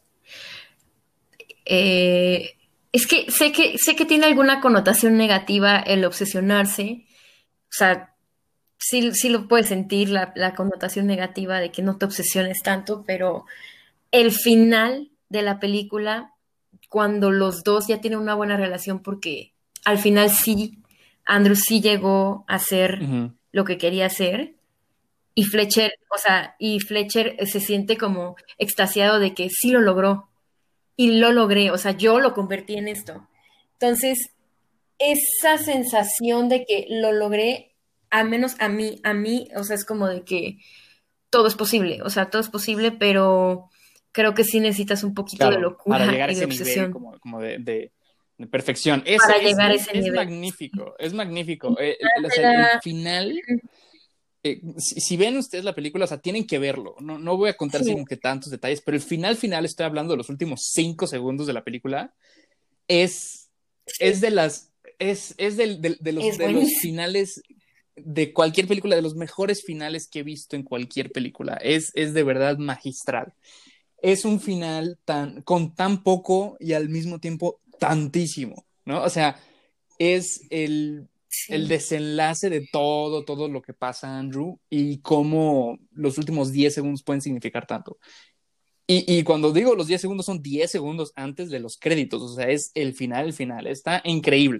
Es que sé que tiene alguna connotación negativa el obsesionarse. O sea, sí lo puedes sentir la connotación negativa de que no te obsesiones tanto, pero el final de la película, cuando los dos ya tienen una buena relación, porque al final sí, Andrew sí llegó a hacer lo que quería hacer, y Fletcher se siente como extasiado de que sí lo logró, y lo logré, o sea, yo lo convertí en esto. Entonces, esa sensación de que lo logré, al menos a mí, o sea, es como de que todo es posible, o sea, todo es posible, pero creo que sí necesitas un poquito de Claro, para locura llegar a y de ese nivel obsesión como de perfección. para llegar a ese Es nivel. magnífico, es magnífico. O sea, el final, si ven ustedes la película, o sea, tienen que verlo. No voy a contar así Sí, como que tantos detalles, pero el final, estoy hablando de los últimos 5 segundos de la película, es, es sí, de las, es es de los buenísimo. finales de cualquier película, de los mejores finales que he visto en cualquier película. Es de verdad magistral. Es un final con tan poco y al mismo tiempo tantísimo, ¿no? O sea, es el Sí, desenlace de todo lo que pasa, Andrew, y cómo los últimos 10 segundos pueden significar tanto. Y cuando digo los 10 segundos, son 10 segundos antes de los créditos, o sea, es el final, está increíble.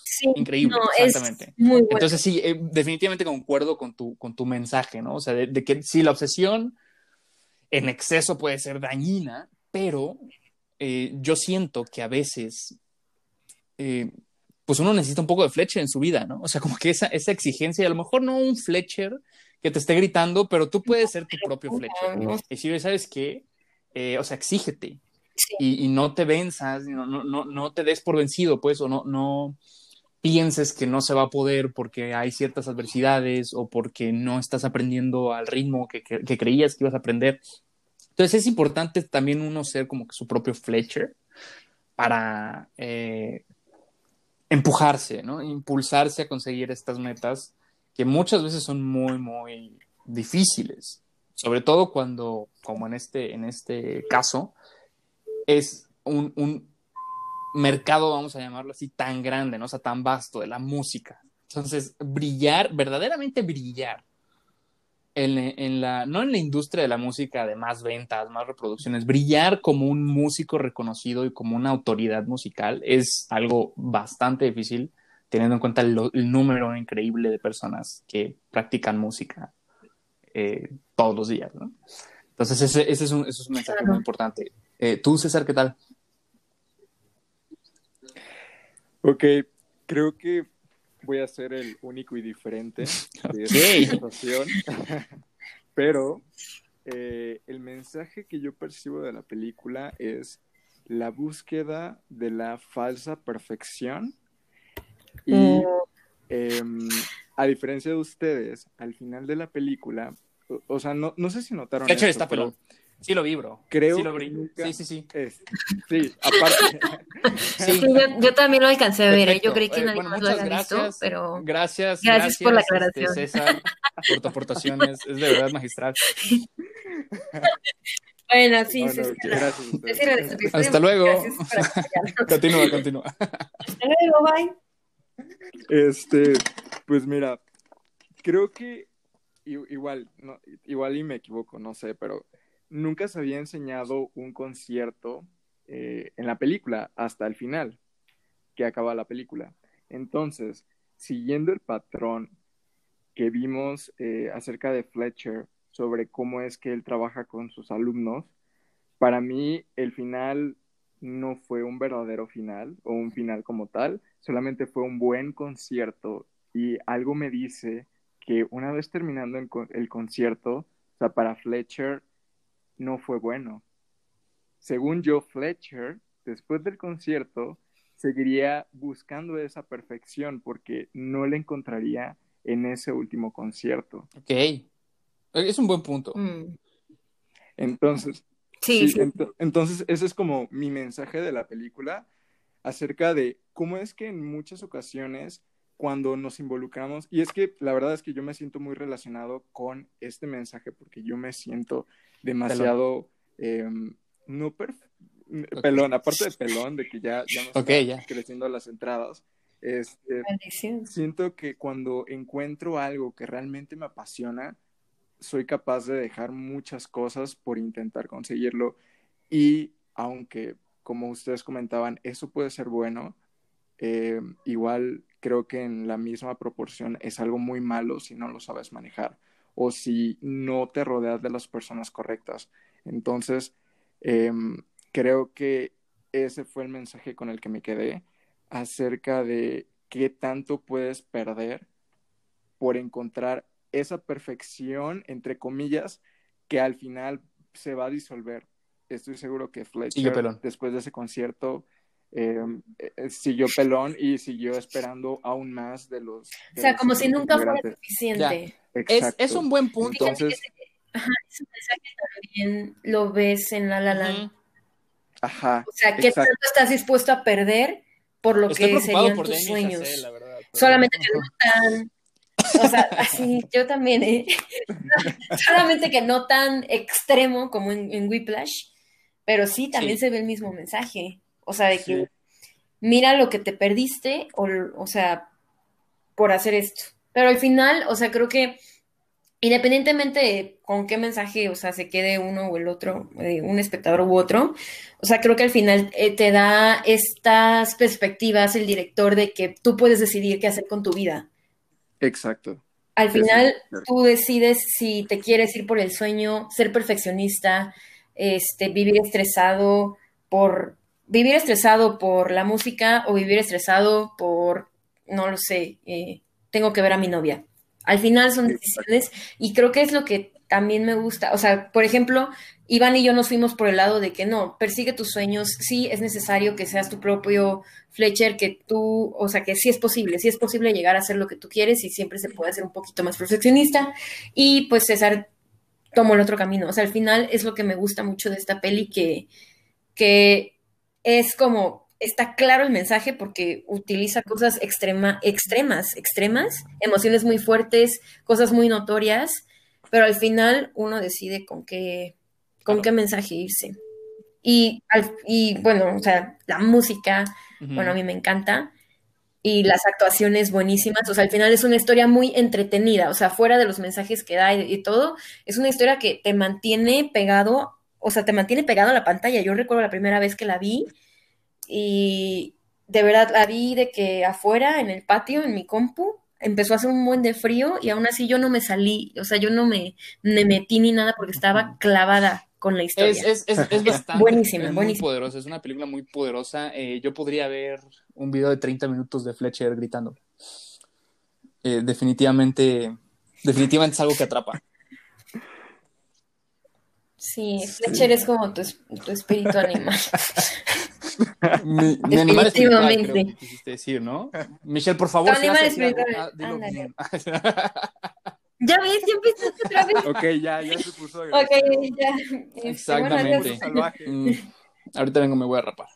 Sí, increíble, no, es exactamente. muy bueno. Entonces sí, definitivamente concuerdo con tu mensaje, ¿no? O sea, de que sí, la obsesión en exceso puede ser dañina, pero yo siento que a veces eh, pues uno necesita un poco de Fletcher en su vida, ¿no? O sea, como que esa exigencia, y a lo mejor no un Fletcher que te esté gritando, pero tú puedes ser tu propio Fletcher. No, Y si ¿sabes qué? O sea, exígete sí, y no te venzas, no te des por vencido, pues, o no pienses que no se va a poder porque hay ciertas adversidades o porque no estás aprendiendo al ritmo que creías que ibas a aprender. Entonces es importante también uno ser como que su propio Fletcher para empujarse, ¿no? Impulsarse a conseguir estas metas que muchas veces son muy, muy difíciles. Sobre todo cuando, como en este caso, es un mercado, vamos a llamarlo así, tan grande, ¿no? O sea, tan vasto de la música. Entonces, brillar, verdaderamente brillar no en la industria de la música de más ventas, más reproducciones, brillar como un músico reconocido y como una autoridad musical es algo bastante difícil, teniendo en cuenta el número increíble de personas que practican música todos los días, ¿no? Entonces, ese es un mensaje muy claro. importante. ¿Tú, César, qué tal? Ok, creo que voy a ser el único y diferente de esta Ok. conversación, pero el mensaje que yo percibo de la película es la búsqueda de la falsa perfección y Mm, a diferencia de ustedes, al final de la película, o sea, no sé si notaron Fletcher esto, está pelón. pero Sí lo vi, bro. Sí creo lo que vi. nunca Sí, sí, sí. es, sí, aparte, sí, Sí, yo también lo alcancé a ver, ¿eh? Yo perfecto. creí que nadie Bueno, más lo muchas había visto, gracias. pero gracias por la Gracias, aclaración. César, por tu aportación. Es de verdad magistral. Bueno, sí, no, sí, sí. no, gracias a Usted ustedes. sí lo disfruté Hasta mucho. luego. Gracias por apoyarnos. Continúa, continúa. Hasta luego, bye. Este, pues mira, creo que igual, no, igual y me equivoco, no sé, pero nunca se había enseñado un concierto en la película hasta el final, que acaba la película. Entonces, siguiendo el patrón que vimos acerca de Fletcher sobre cómo es que él trabaja con sus alumnos, para mí el final no fue un verdadero final o un final como tal, solamente fue un buen concierto y algo me dice que una vez terminando el concierto, o sea, para Fletcher no fue bueno. Según yo, Fletcher, después del concierto, seguiría buscando esa perfección porque no la encontraría en ese último concierto. Ok. Es un buen punto. Mm, Entonces, sí, sí, sí. entonces ese es como mi mensaje de la película acerca de cómo es que en muchas ocasiones cuando nos involucramos, y es que la verdad es que yo me siento muy relacionado con este mensaje porque yo me siento Pelón. demasiado, no Ok. pelón, aparte de pelón, de que ya me Ok, está ya. creciendo las entradas, Maldición. siento que cuando encuentro algo que realmente me apasiona, soy capaz de dejar muchas cosas por intentar conseguirlo. Y aunque, como ustedes comentaban, eso puede ser bueno, igual creo que en la misma proporción es algo muy malo si no lo sabes manejar o si no te rodeas de las personas correctas. Entonces, eh, creo que ese fue el mensaje con el que me quedé acerca de qué tanto puedes perder por encontrar esa perfección, entre comillas, que al final se va a disolver. Estoy seguro que Sigue Fletcher, pelón. después de ese concierto, siguió pelón y siguió esperando aún más O sea, como si siguientes nunca fuera integrantes. Ya. suficiente. Es Exacto. un buen punto. Fíjate que Entonces, ajá, ese mensaje también lo ves en La La Land. Ujú. ajá, O sea, ¿qué tanto exacto. estás dispuesto a perder por lo Estoy que preocupado serían por tus Damien Chazelle, la sueños? verdad, pero. Solamente que no tan, o sea, así, yo también, ¿eh? Solamente que no tan extremo como en Whiplash, pero sí, también Sí, se ve el mismo mensaje. O sea, de que Sí, mira lo que te perdiste, o sea, por hacer esto. Pero al final, o sea, creo que independientemente de con qué mensaje, o sea, se quede uno o el otro, un espectador u otro, o sea, creo que al final te da estas perspectivas el director de que tú puedes decidir qué hacer con tu vida. Exacto. Al Eso es final cierto. tú decides si te quieres ir por el sueño, ser perfeccionista, vivir vivir estresado por la música o vivir estresado por, no lo sé, tengo que ver a mi novia. Al final son Exacto. decisiones y creo que es lo que también me gusta. O sea, por ejemplo, Iván y yo nos fuimos por el lado de que no, persigue tus sueños, sí es necesario que seas tu propio Fletcher, que tú, o sea, que sí es posible llegar a hacer lo que tú quieres y siempre se puede ser un poquito más perfeccionista. Y pues César tomó el otro camino. O sea, al final es lo que me gusta mucho de esta peli, que es como, está claro el mensaje porque utiliza cosas extremas, emociones muy fuertes, cosas muy notorias, pero al final uno decide con Claro. qué mensaje irse. Y bueno, o sea, la música, bueno, a Ujú. mí me encanta. Y las actuaciones buenísimas, o sea, al final es una historia muy entretenida, o sea, fuera de los mensajes que da y todo, es una historia que te mantiene pegado, o sea, te mantiene pegado a la pantalla. Yo recuerdo la primera vez que la vi y de verdad la vi de que afuera, en el patio, en mi compu, empezó a hacer un buen de frío y aún así yo no me salí, o sea, yo no me metí ni nada porque estaba clavada con la historia. Es Es bastante, buenísima, es muy buenísima. poderosa, es una película muy poderosa. Yo podría ver un video de 30 minutos de Fletcher gritando. Definitivamente, definitivamente es algo que atrapa. Sí, Fletcher Sí. es como tu espíritu animal. Mi animal espiritual, creo Definitivamente. que quisiste decir, ¿no? Michelle, por Tu favor, si vas animal a decir algo, espiritual, dilo ándale. bien. Ya ves, ya empezaste otra vez. Ok, ya se puso Ok, agresivo. ya. Bueno, Se adiós. puso Exactamente. salvaje. Ahorita vengo, me voy a rapar.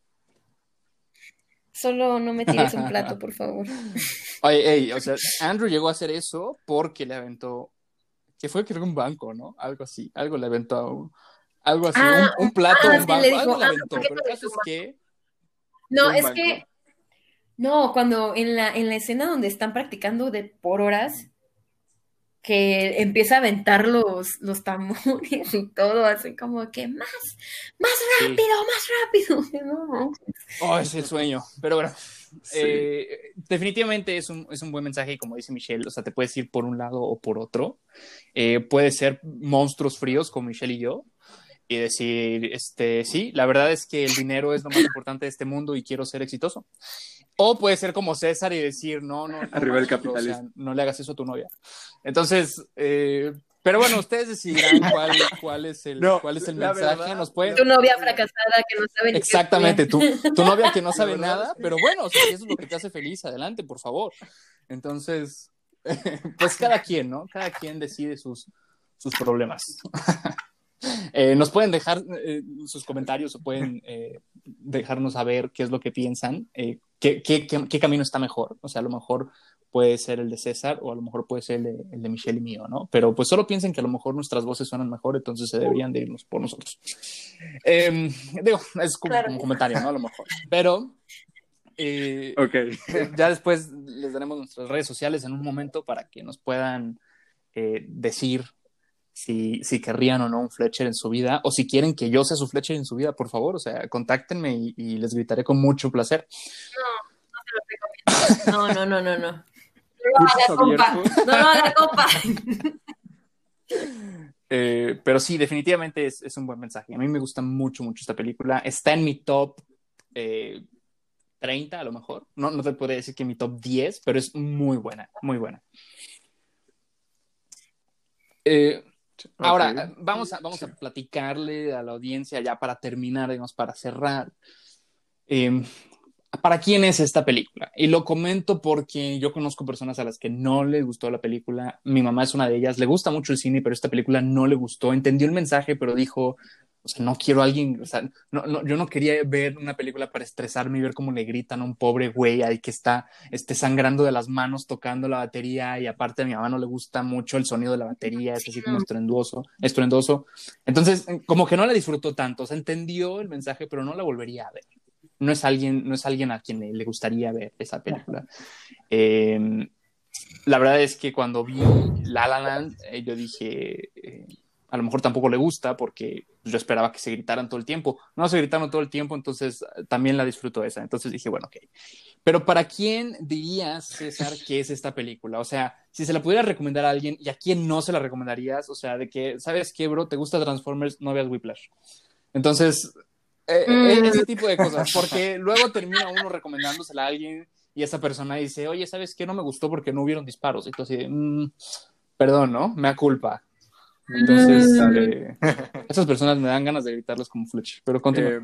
Solo no me tires un plato, por favor. Oye, ey, o sea, Andrew llegó a hacer eso porque le aventó, que fue creo que un banco, ¿no? Algo así, algo le aventó, algo así, Ah, un plato, un sí, le banco, dijo, algo le ¿por aventó, qué pero no el le caso es tumba? que, No, Fue un es que, banco. no, cuando en la escena donde están practicando de por horas, que empieza a aventar los tambores y todo, así como que más sí, rápido, más rápido. No manches. oh, es el sueño, pero bueno, Sí. definitivamente es un buen mensaje y como dice Michelle, o sea, te puedes ir por un lado o por otro, puede ser monstruos fríos como Michelle y yo, y decir, sí, la verdad es que el dinero es lo más importante de este mundo y quiero ser exitoso. O puede ser como César y decir, no, no, no, Arriba el manches, bro, o sea, capitalismo. no le hagas eso a tu novia. Entonces, pero bueno, ustedes decidirán No, cuál es el la mensaje. verdad, Nos pueden, Tu novia fracasada que no sabe ni qué estudiar. exactamente, tu novia que no la sabe verdad es nada, que pero bueno, o sea, si eso es lo que te hace feliz, adelante, por favor. Entonces, pues cada quien, ¿no? Cada quien decide sus problemas. Nos pueden dejar sus comentarios o pueden dejarnos saber qué es lo que piensan, qué camino está mejor. O sea, a lo mejor puede ser el de César o a lo mejor puede ser el de Michelle y mío, ¿no? Pero pues solo piensen que a lo mejor nuestras voces suenan mejor, entonces se deberían de irnos por nosotros. Digo, es como, Claro como que comentario, ¿no? A lo mejor. Pero ok. ya después les daremos nuestras redes sociales en un momento para que nos puedan decir si querrían o no un Fletcher en su vida, o si quieren que yo sea su Fletcher en su vida, por favor, o sea, contáctenme y les gritaré con mucho placer. no, no, no, no, no. No lo Cursos haga, compa. abiertos. No lo haga, compa. Pero sí, definitivamente es un buen mensaje. A mí me gusta mucho, mucho esta película. Está en mi top 30 a lo mejor. No, no te podría decir que en mi top 10, pero es muy buena, muy buena. Eh, Ok. Ahora, vamos Sí. a platicarle a la audiencia ya para terminar, digamos, para cerrar. Eh, ¿Para quién es esta película? Y lo comento porque yo conozco personas a las que no les gustó la película. Mi mamá es una de ellas. Le gusta mucho el cine, pero esta película no le gustó. Entendió el mensaje, pero dijo, o sea, no quiero a alguien, o sea, yo no quería ver una película para estresarme y ver cómo le gritan a un pobre güey ahí que está sangrando de las manos tocando la batería y aparte a mi mamá no le gusta mucho el sonido de la batería, es así como No, estruendoso. Entonces, como que no la disfrutó tanto, o sea, entendió el mensaje, pero no la volvería a ver. No es alguien a quien le gustaría ver esa película. Eh, la verdad es que cuando vi La La Land, yo dije, a lo mejor tampoco le gusta porque yo esperaba que se gritaran todo el tiempo. No se gritaron todo el tiempo, entonces también la disfruto esa. Entonces dije, bueno, ok. Pero ¿para quién dirías, César, que es esta película? O sea, si se la pudiera recomendar a alguien, ¿y a quién no se la recomendarías? O sea, de que, ¿sabes qué, bro? ¿Te gusta Transformers? No veas Whiplash. Entonces, ese tipo de cosas, porque luego termina uno recomendándosela a alguien y esa persona dice, oye, ¿sabes qué? No me gustó porque no hubieron disparos. Y tú así de, perdón, ¿no? Me da culpa. Entonces, esas personas me dan ganas de gritarles como Fletcher, pero continúa.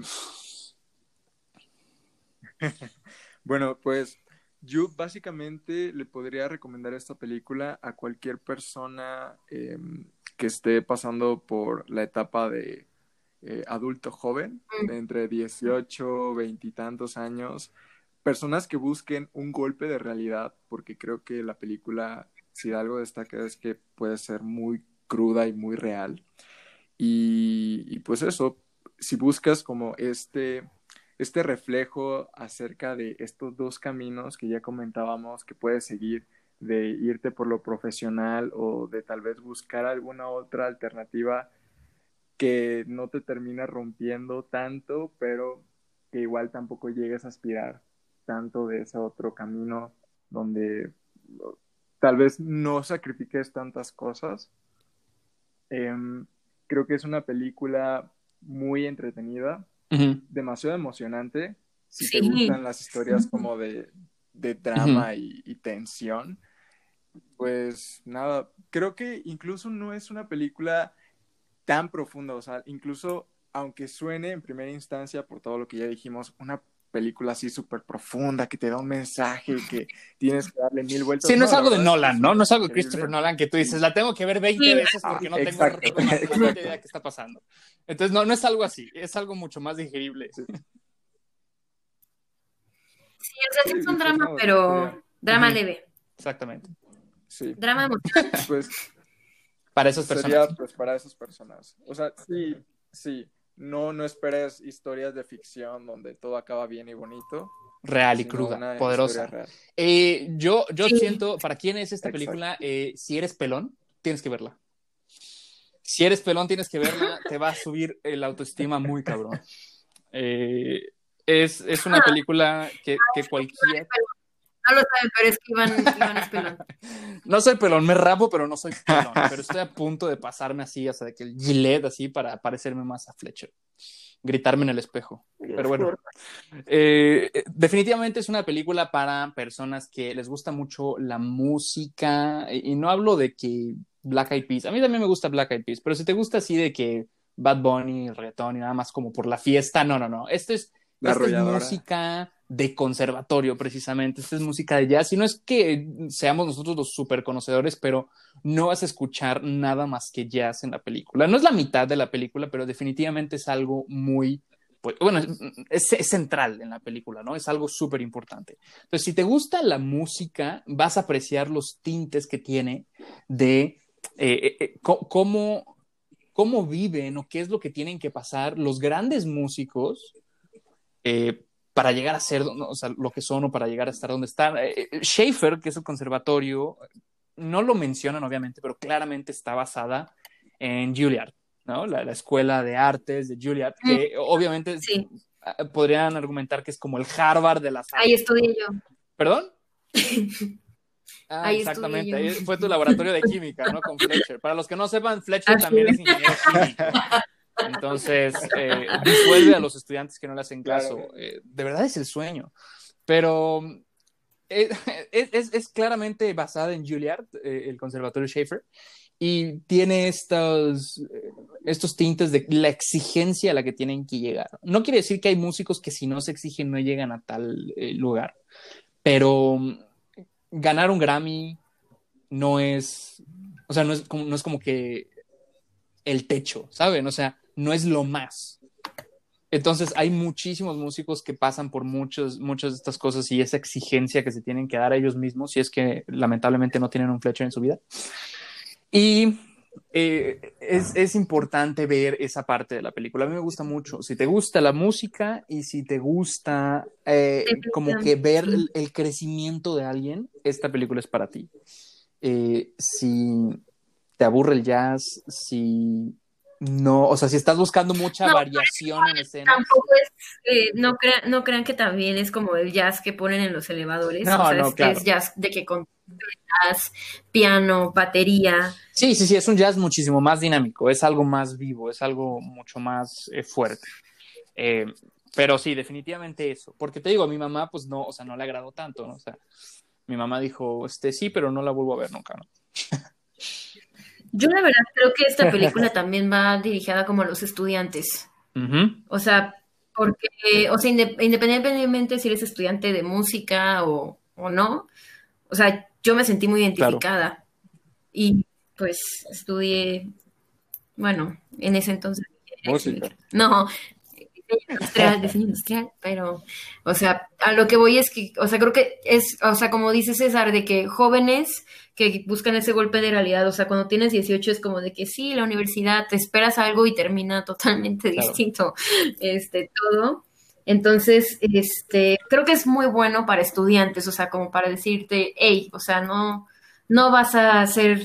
Bueno, pues yo básicamente le podría recomendar esta película a cualquier persona que esté pasando por la etapa de adulto joven, de entre 18, 20 y tantos años, personas que busquen un golpe de realidad, porque creo que la película, si algo destaca, es que puede ser muy cruda y muy real. Y pues eso, si buscas como este reflejo acerca de estos dos caminos que ya comentábamos que puedes seguir, de irte por lo profesional o de tal vez buscar alguna otra alternativa que no te termina rompiendo tanto, pero que igual tampoco llegues a aspirar tanto de ese otro camino donde tal vez no sacrifiques tantas cosas. Creo que es una película muy entretenida, demasiado emocionante. Si te gustan las historias como de drama y tensión, pues nada, creo que incluso no es una película tan profunda, o sea, incluso aunque suene en primera instancia por todo lo que ya dijimos, una película así súper profunda, que te da un mensaje, que tienes que darle 1000 vueltas. Sí, no es algo de Nolan, es ¿no? No es algo de increíble. Christopher Nolan que tú dices, la tengo que ver 20 veces porque no tengo la idea de qué está pasando. Entonces, no es algo así, es algo mucho más digerible. Sí, o sea, es un drama, pero drama leve. Exactamente. Sí. Drama emocional. Pues para esas personas. Sería pues para esas personas. O sea, sí. No esperes historias de ficción donde todo acaba bien y bonito. Real y cruda, poderosa. Yo siento, ¿para quién es esta película? Si eres pelón, tienes que verla. Si eres pelón, tienes que verla. Te va a subir el autoestima muy cabrón. Es una película que cualquier... No lo saben, pero es que Iván es pelón. No soy pelón, me rapo, pero no soy pelón. Pero estoy a punto de pasarme así, o sea, de que el gilet así para parecerme más a Fletcher. Gritarme en el espejo. Pero bueno, definitivamente es una película para personas que les gusta mucho la música. Y no hablo de que Black Eyed Peas, a mí también me gusta Black Eyed Peas, pero si te gusta así de que Bad Bunny, reggaetón y nada más como por la fiesta, no. Esta es música de conservatorio, precisamente. Esta es música de jazz. Y no es que seamos nosotros los súper conocedores, pero no vas a escuchar nada más que jazz en la película. No es la mitad de la película, pero definitivamente es algo muy... Pues, bueno, es central en la película, ¿no? Es algo súper importante. Entonces, si te gusta la música, vas a apreciar los tintes que tiene de cómo viven o qué es lo que tienen que pasar los grandes músicos para llegar a ser, o sea, lo que son o para llegar a estar donde están. Schaeffer, que es el conservatorio, no lo mencionan obviamente, pero claramente está basada en Juilliard, ¿no? La escuela de artes de Juilliard, que obviamente podrían argumentar que es como el Harvard de las artes. Ahí estudié yo. ¿Perdón? Ahí exactamente, ahí fue tu laboratorio de química, ¿no? Con Fletcher. Para los que no sepan, Fletcher también es ingeniero químico. Entonces, disuelve a los estudiantes que no le hacen caso. De verdad es el sueño. Pero es claramente basada en Juilliard, el conservatorio Schaeffer, y tiene estos tintes de la exigencia a la que tienen que llegar. No quiere decir que hay músicos que si no se exigen no llegan a tal lugar, pero ganar un Grammy no es, o sea, no es como que el techo, ¿saben? O sea, no es lo más. Entonces hay muchísimos músicos que pasan por muchas de estas cosas y esa exigencia que se tienen que dar a ellos mismos si es que lamentablemente no tienen un Fletcher en su vida. Y es importante ver esa parte de la película. A mí me gusta mucho. Si te gusta la música y si te gusta como que ver Sí. el crecimiento de alguien, esta película es para ti. Si te aburre el jazz, si no, o sea, si estás buscando mucha No, variación en escenas, tampoco es, no crean que también es como el jazz que ponen en los elevadores, o no, sea, no, es claro. jazz de que con jazz, piano, batería. Sí, sí, sí, es un jazz muchísimo más dinámico, es algo más vivo, es algo mucho más fuerte. Eh, pero sí, definitivamente eso. Porque te digo, a mi mamá, pues no, o sea, no le agradó tanto, ¿no? O sea, mi mamá dijo, sí, pero no la vuelvo a ver nunca, ¿no? Yo la verdad creo que esta película también va dirigida como a los estudiantes. Ujú, O sea, porque, o sea, independientemente si eres estudiante de música o no, o sea, yo me sentí muy claro. identificada y pues estudié, bueno, en ese entonces, Música. no, diseño industrial, pero, o sea, a lo que voy es que, o sea, creo que es, o sea, como dice César, de que jóvenes que buscan ese golpe de realidad, o sea, cuando tienes 18 es como de que sí, la universidad, te esperas algo y termina totalmente Claro. distinto, todo. Entonces, creo que es muy bueno para estudiantes, o sea, como para decirte, hey, o sea, no vas a hacer,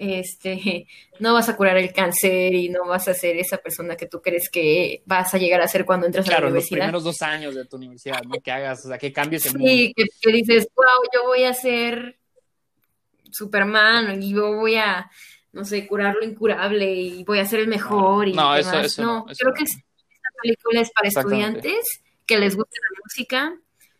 no vas a curar el cáncer y no vas a ser esa persona que tú crees que vas a llegar a ser cuando entras a la Claro, en los universidad. primeros 2 años de tu universidad, ¿no? Que hagas, o sea, que cambies el mundo. Sí, que dices, wow, yo voy a ser Superman y yo voy a, no sé, curar lo incurable y voy a ser el No, mejor y no, demás. eso no, No, eso creo no. que esta película es para Exactamente. estudiantes que les guste la música,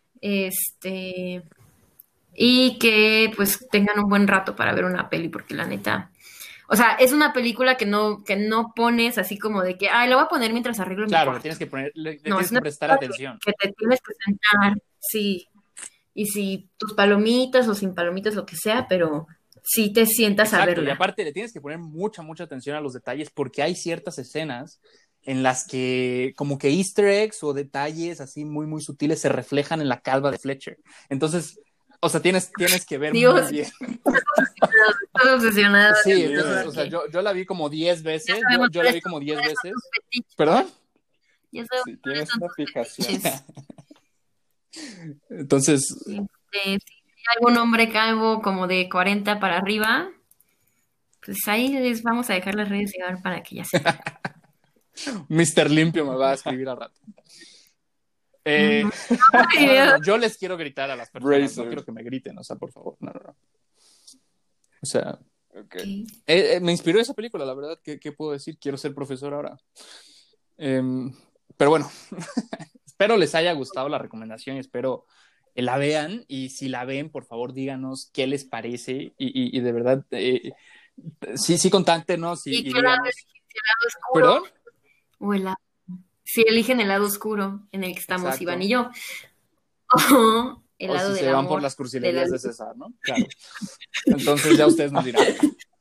este, y que pues tengan un buen rato para ver una peli, porque la neta, o sea, es una película que no pones así como de que, ay, la voy a poner mientras arreglo mi Claro, cuarto. le No, es tienes que una prestar película atención. que te tienes que sentar, sí, y si tus palomitas o sin palomitas, lo que sea, pero sí te sientas a Exacto, y verla. aparte le tienes que poner mucha, mucha atención a los detalles porque hay ciertas escenas en las que como que easter eggs o detalles así muy, muy sutiles se reflejan en la calva de Fletcher. Entonces, o sea, tienes que ver muy Dios, bien. estás obsesionada Sí, de entonces, Yeah. o sea, que yo la vi como 10 ya veces, sabemos yo la vi como 10 cuáles son tus veces. fetiches, ¿Perdón? ya sabemos Sí, cuáles tienes son una tus fijación. fetiches. Entonces, Si hay algún hombre calvo como de 40 para arriba, pues ahí les vamos a dejar las redes de Iván para que ya sepan. Mr. Limpio me va a escribir al rato. Ujú. No, no, no, yo les quiero gritar a las personas, no Bracer. quiero que me griten, o sea, por favor, no, no, no. O sea, Ok. Ok. me inspiró esa película, la verdad, ¿qué puedo decir? Quiero ser profesor ahora. Pero bueno, espero les haya gustado la recomendación, espero la vean y si la ven, por favor, díganos qué les parece y de verdad, sí, sí, contáctenos ¿Y y qué lado díganos. eligen? ¿El lado oscuro ¿Perdón? o el lado? Si eligen el lado oscuro en el que estamos Iván y Exacto. yo, o el O lado si del se van por amor, las de la cursilerías de luz. César, ¿no? Claro. Entonces ya ustedes nos dirán.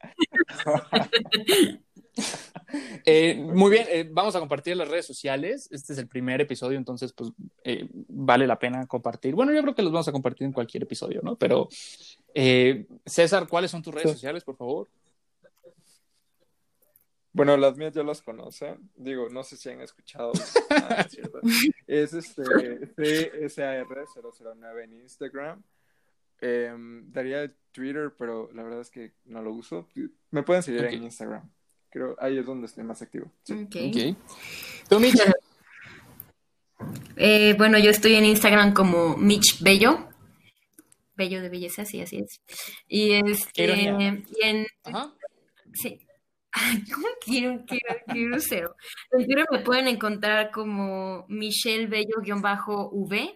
Muy bien, vamos a compartir las redes sociales. Este es el primer episodio, entonces pues vale la pena compartir. Bueno, yo creo que los vamos a compartir en cualquier episodio, ¿no? Pero César, ¿cuáles son tus redes Sí. sociales, por favor? Bueno, las mías ya las conocen. Digo, no sé si han escuchado. Ah, no es cierto. Es CSAR009 en Instagram. Daría Twitter, pero la verdad es que no lo uso. Me pueden seguir Ok, en Instagram. Creo ahí es donde estoy más activo. Sí. Ok. ok. ¿Tú, Mitch? Bueno, yo estoy en Instagram como Mitch Bello, Bello de belleza, sí, así es. Y Qué ironía, ¿no? y en, Ajá. sí. Ay, ¿cómo qué grosero? En Twitter me pueden encontrar como Michelle Bello-V.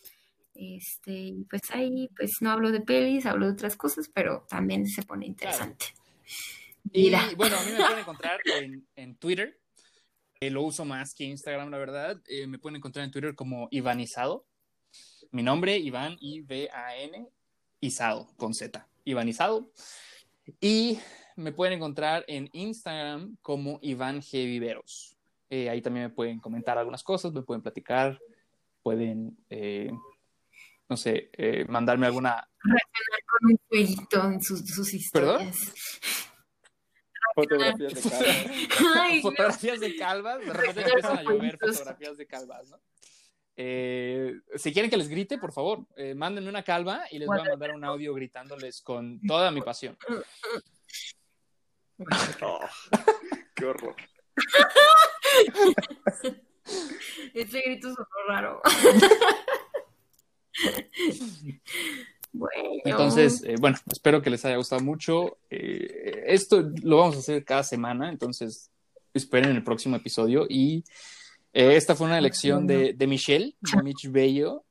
Y pues ahí, pues no hablo de pelis, hablo de otras cosas, pero también se pone Claro. interesante. Y Mira. bueno, a mí me pueden encontrar en Twitter. Lo uso más que Instagram, la verdad. Me pueden encontrar en Twitter como Ivanizado. Mi nombre, Iván, I-V-A-N, Izado, con Z. Ivanizado. Y me pueden encontrar en Instagram como Iván G. Viveros. Ahí también me pueden comentar algunas cosas, me pueden platicar, pueden, no sé, mandarme alguna... Reaccionar con un fueguito en sus ¿Perdón? historias. Fotografías de calvas. Ay, no. Fotografías de calvas, de repente empiezan a llover fotografías de calvas, ¿no? Si quieren que les grite, por favor, mándenme una calva y les voy a mandar un audio gritándoles con toda mi pasión. Oh, qué horror. Ese grito sonó raro. Bueno. Entonces, bueno, espero que les haya gustado mucho. Esto lo vamos a hacer cada semana, entonces esperen el próximo episodio. Y esta fue una elección de Michelle, de Mitch Bello.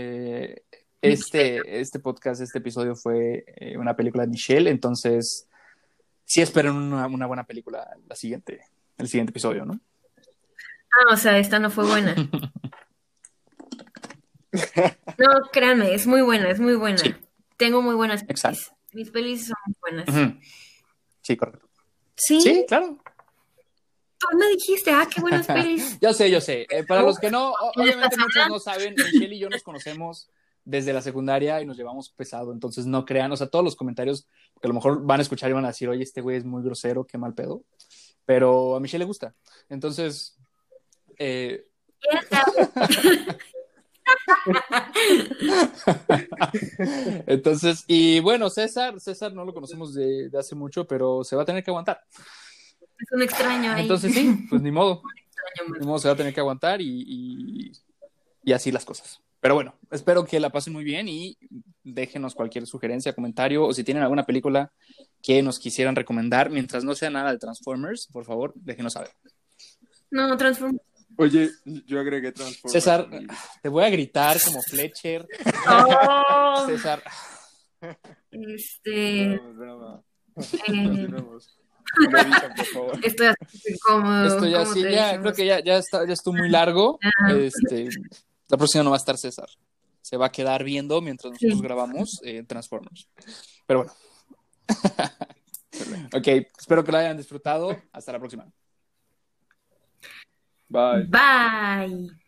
Este podcast, este episodio fue una película de Michelle, entonces sí esperen una buena película el siguiente episodio, ¿no? O sea, esta no fue buena. No, créanme, es muy buena, es muy buena. Sí. Tengo muy buenas pelis. Exacto. Mis pelis son muy buenas. Uh-huh. Sí, correcto. ¿Sí? Sí, claro. Tú me dijiste, qué buenas pelis. Yo sé. Para los que no, obviamente muchos no saben, Michelle y yo nos conocemos desde la secundaria y nos llevamos pesado, entonces no crean, o sea, todos los comentarios que a lo mejor van a escuchar y van a decir, oye, este güey es muy grosero, qué mal pedo, pero a Michelle le gusta. Entonces, entonces, y bueno, César no lo conocemos de hace mucho, pero se va a tener que aguantar. Es un extraño ahí. Entonces sí, pues ni modo. extraño, Ni modo, se va a tener que aguantar y así las cosas. Pero bueno, espero que la pasen muy bien y déjenos cualquier sugerencia, comentario o si tienen alguna película que nos quisieran recomendar, mientras no sea nada de Transformers, por favor, déjenos saber. No, Transformers. Oye, yo agregué Transformers. César, te voy a gritar como Fletcher. Oh, César. Broma. Continuemos. Me avisan, por favor. Estoy así incómodo. Esto ya ¿cómo sí, te ya dicen? creo que ya estuvo muy largo. La próxima no va a estar César. Se va a quedar viendo mientras nosotros grabamos Transformers. Pero bueno. Ok, espero que lo hayan disfrutado. Hasta la próxima. Bye. Bye.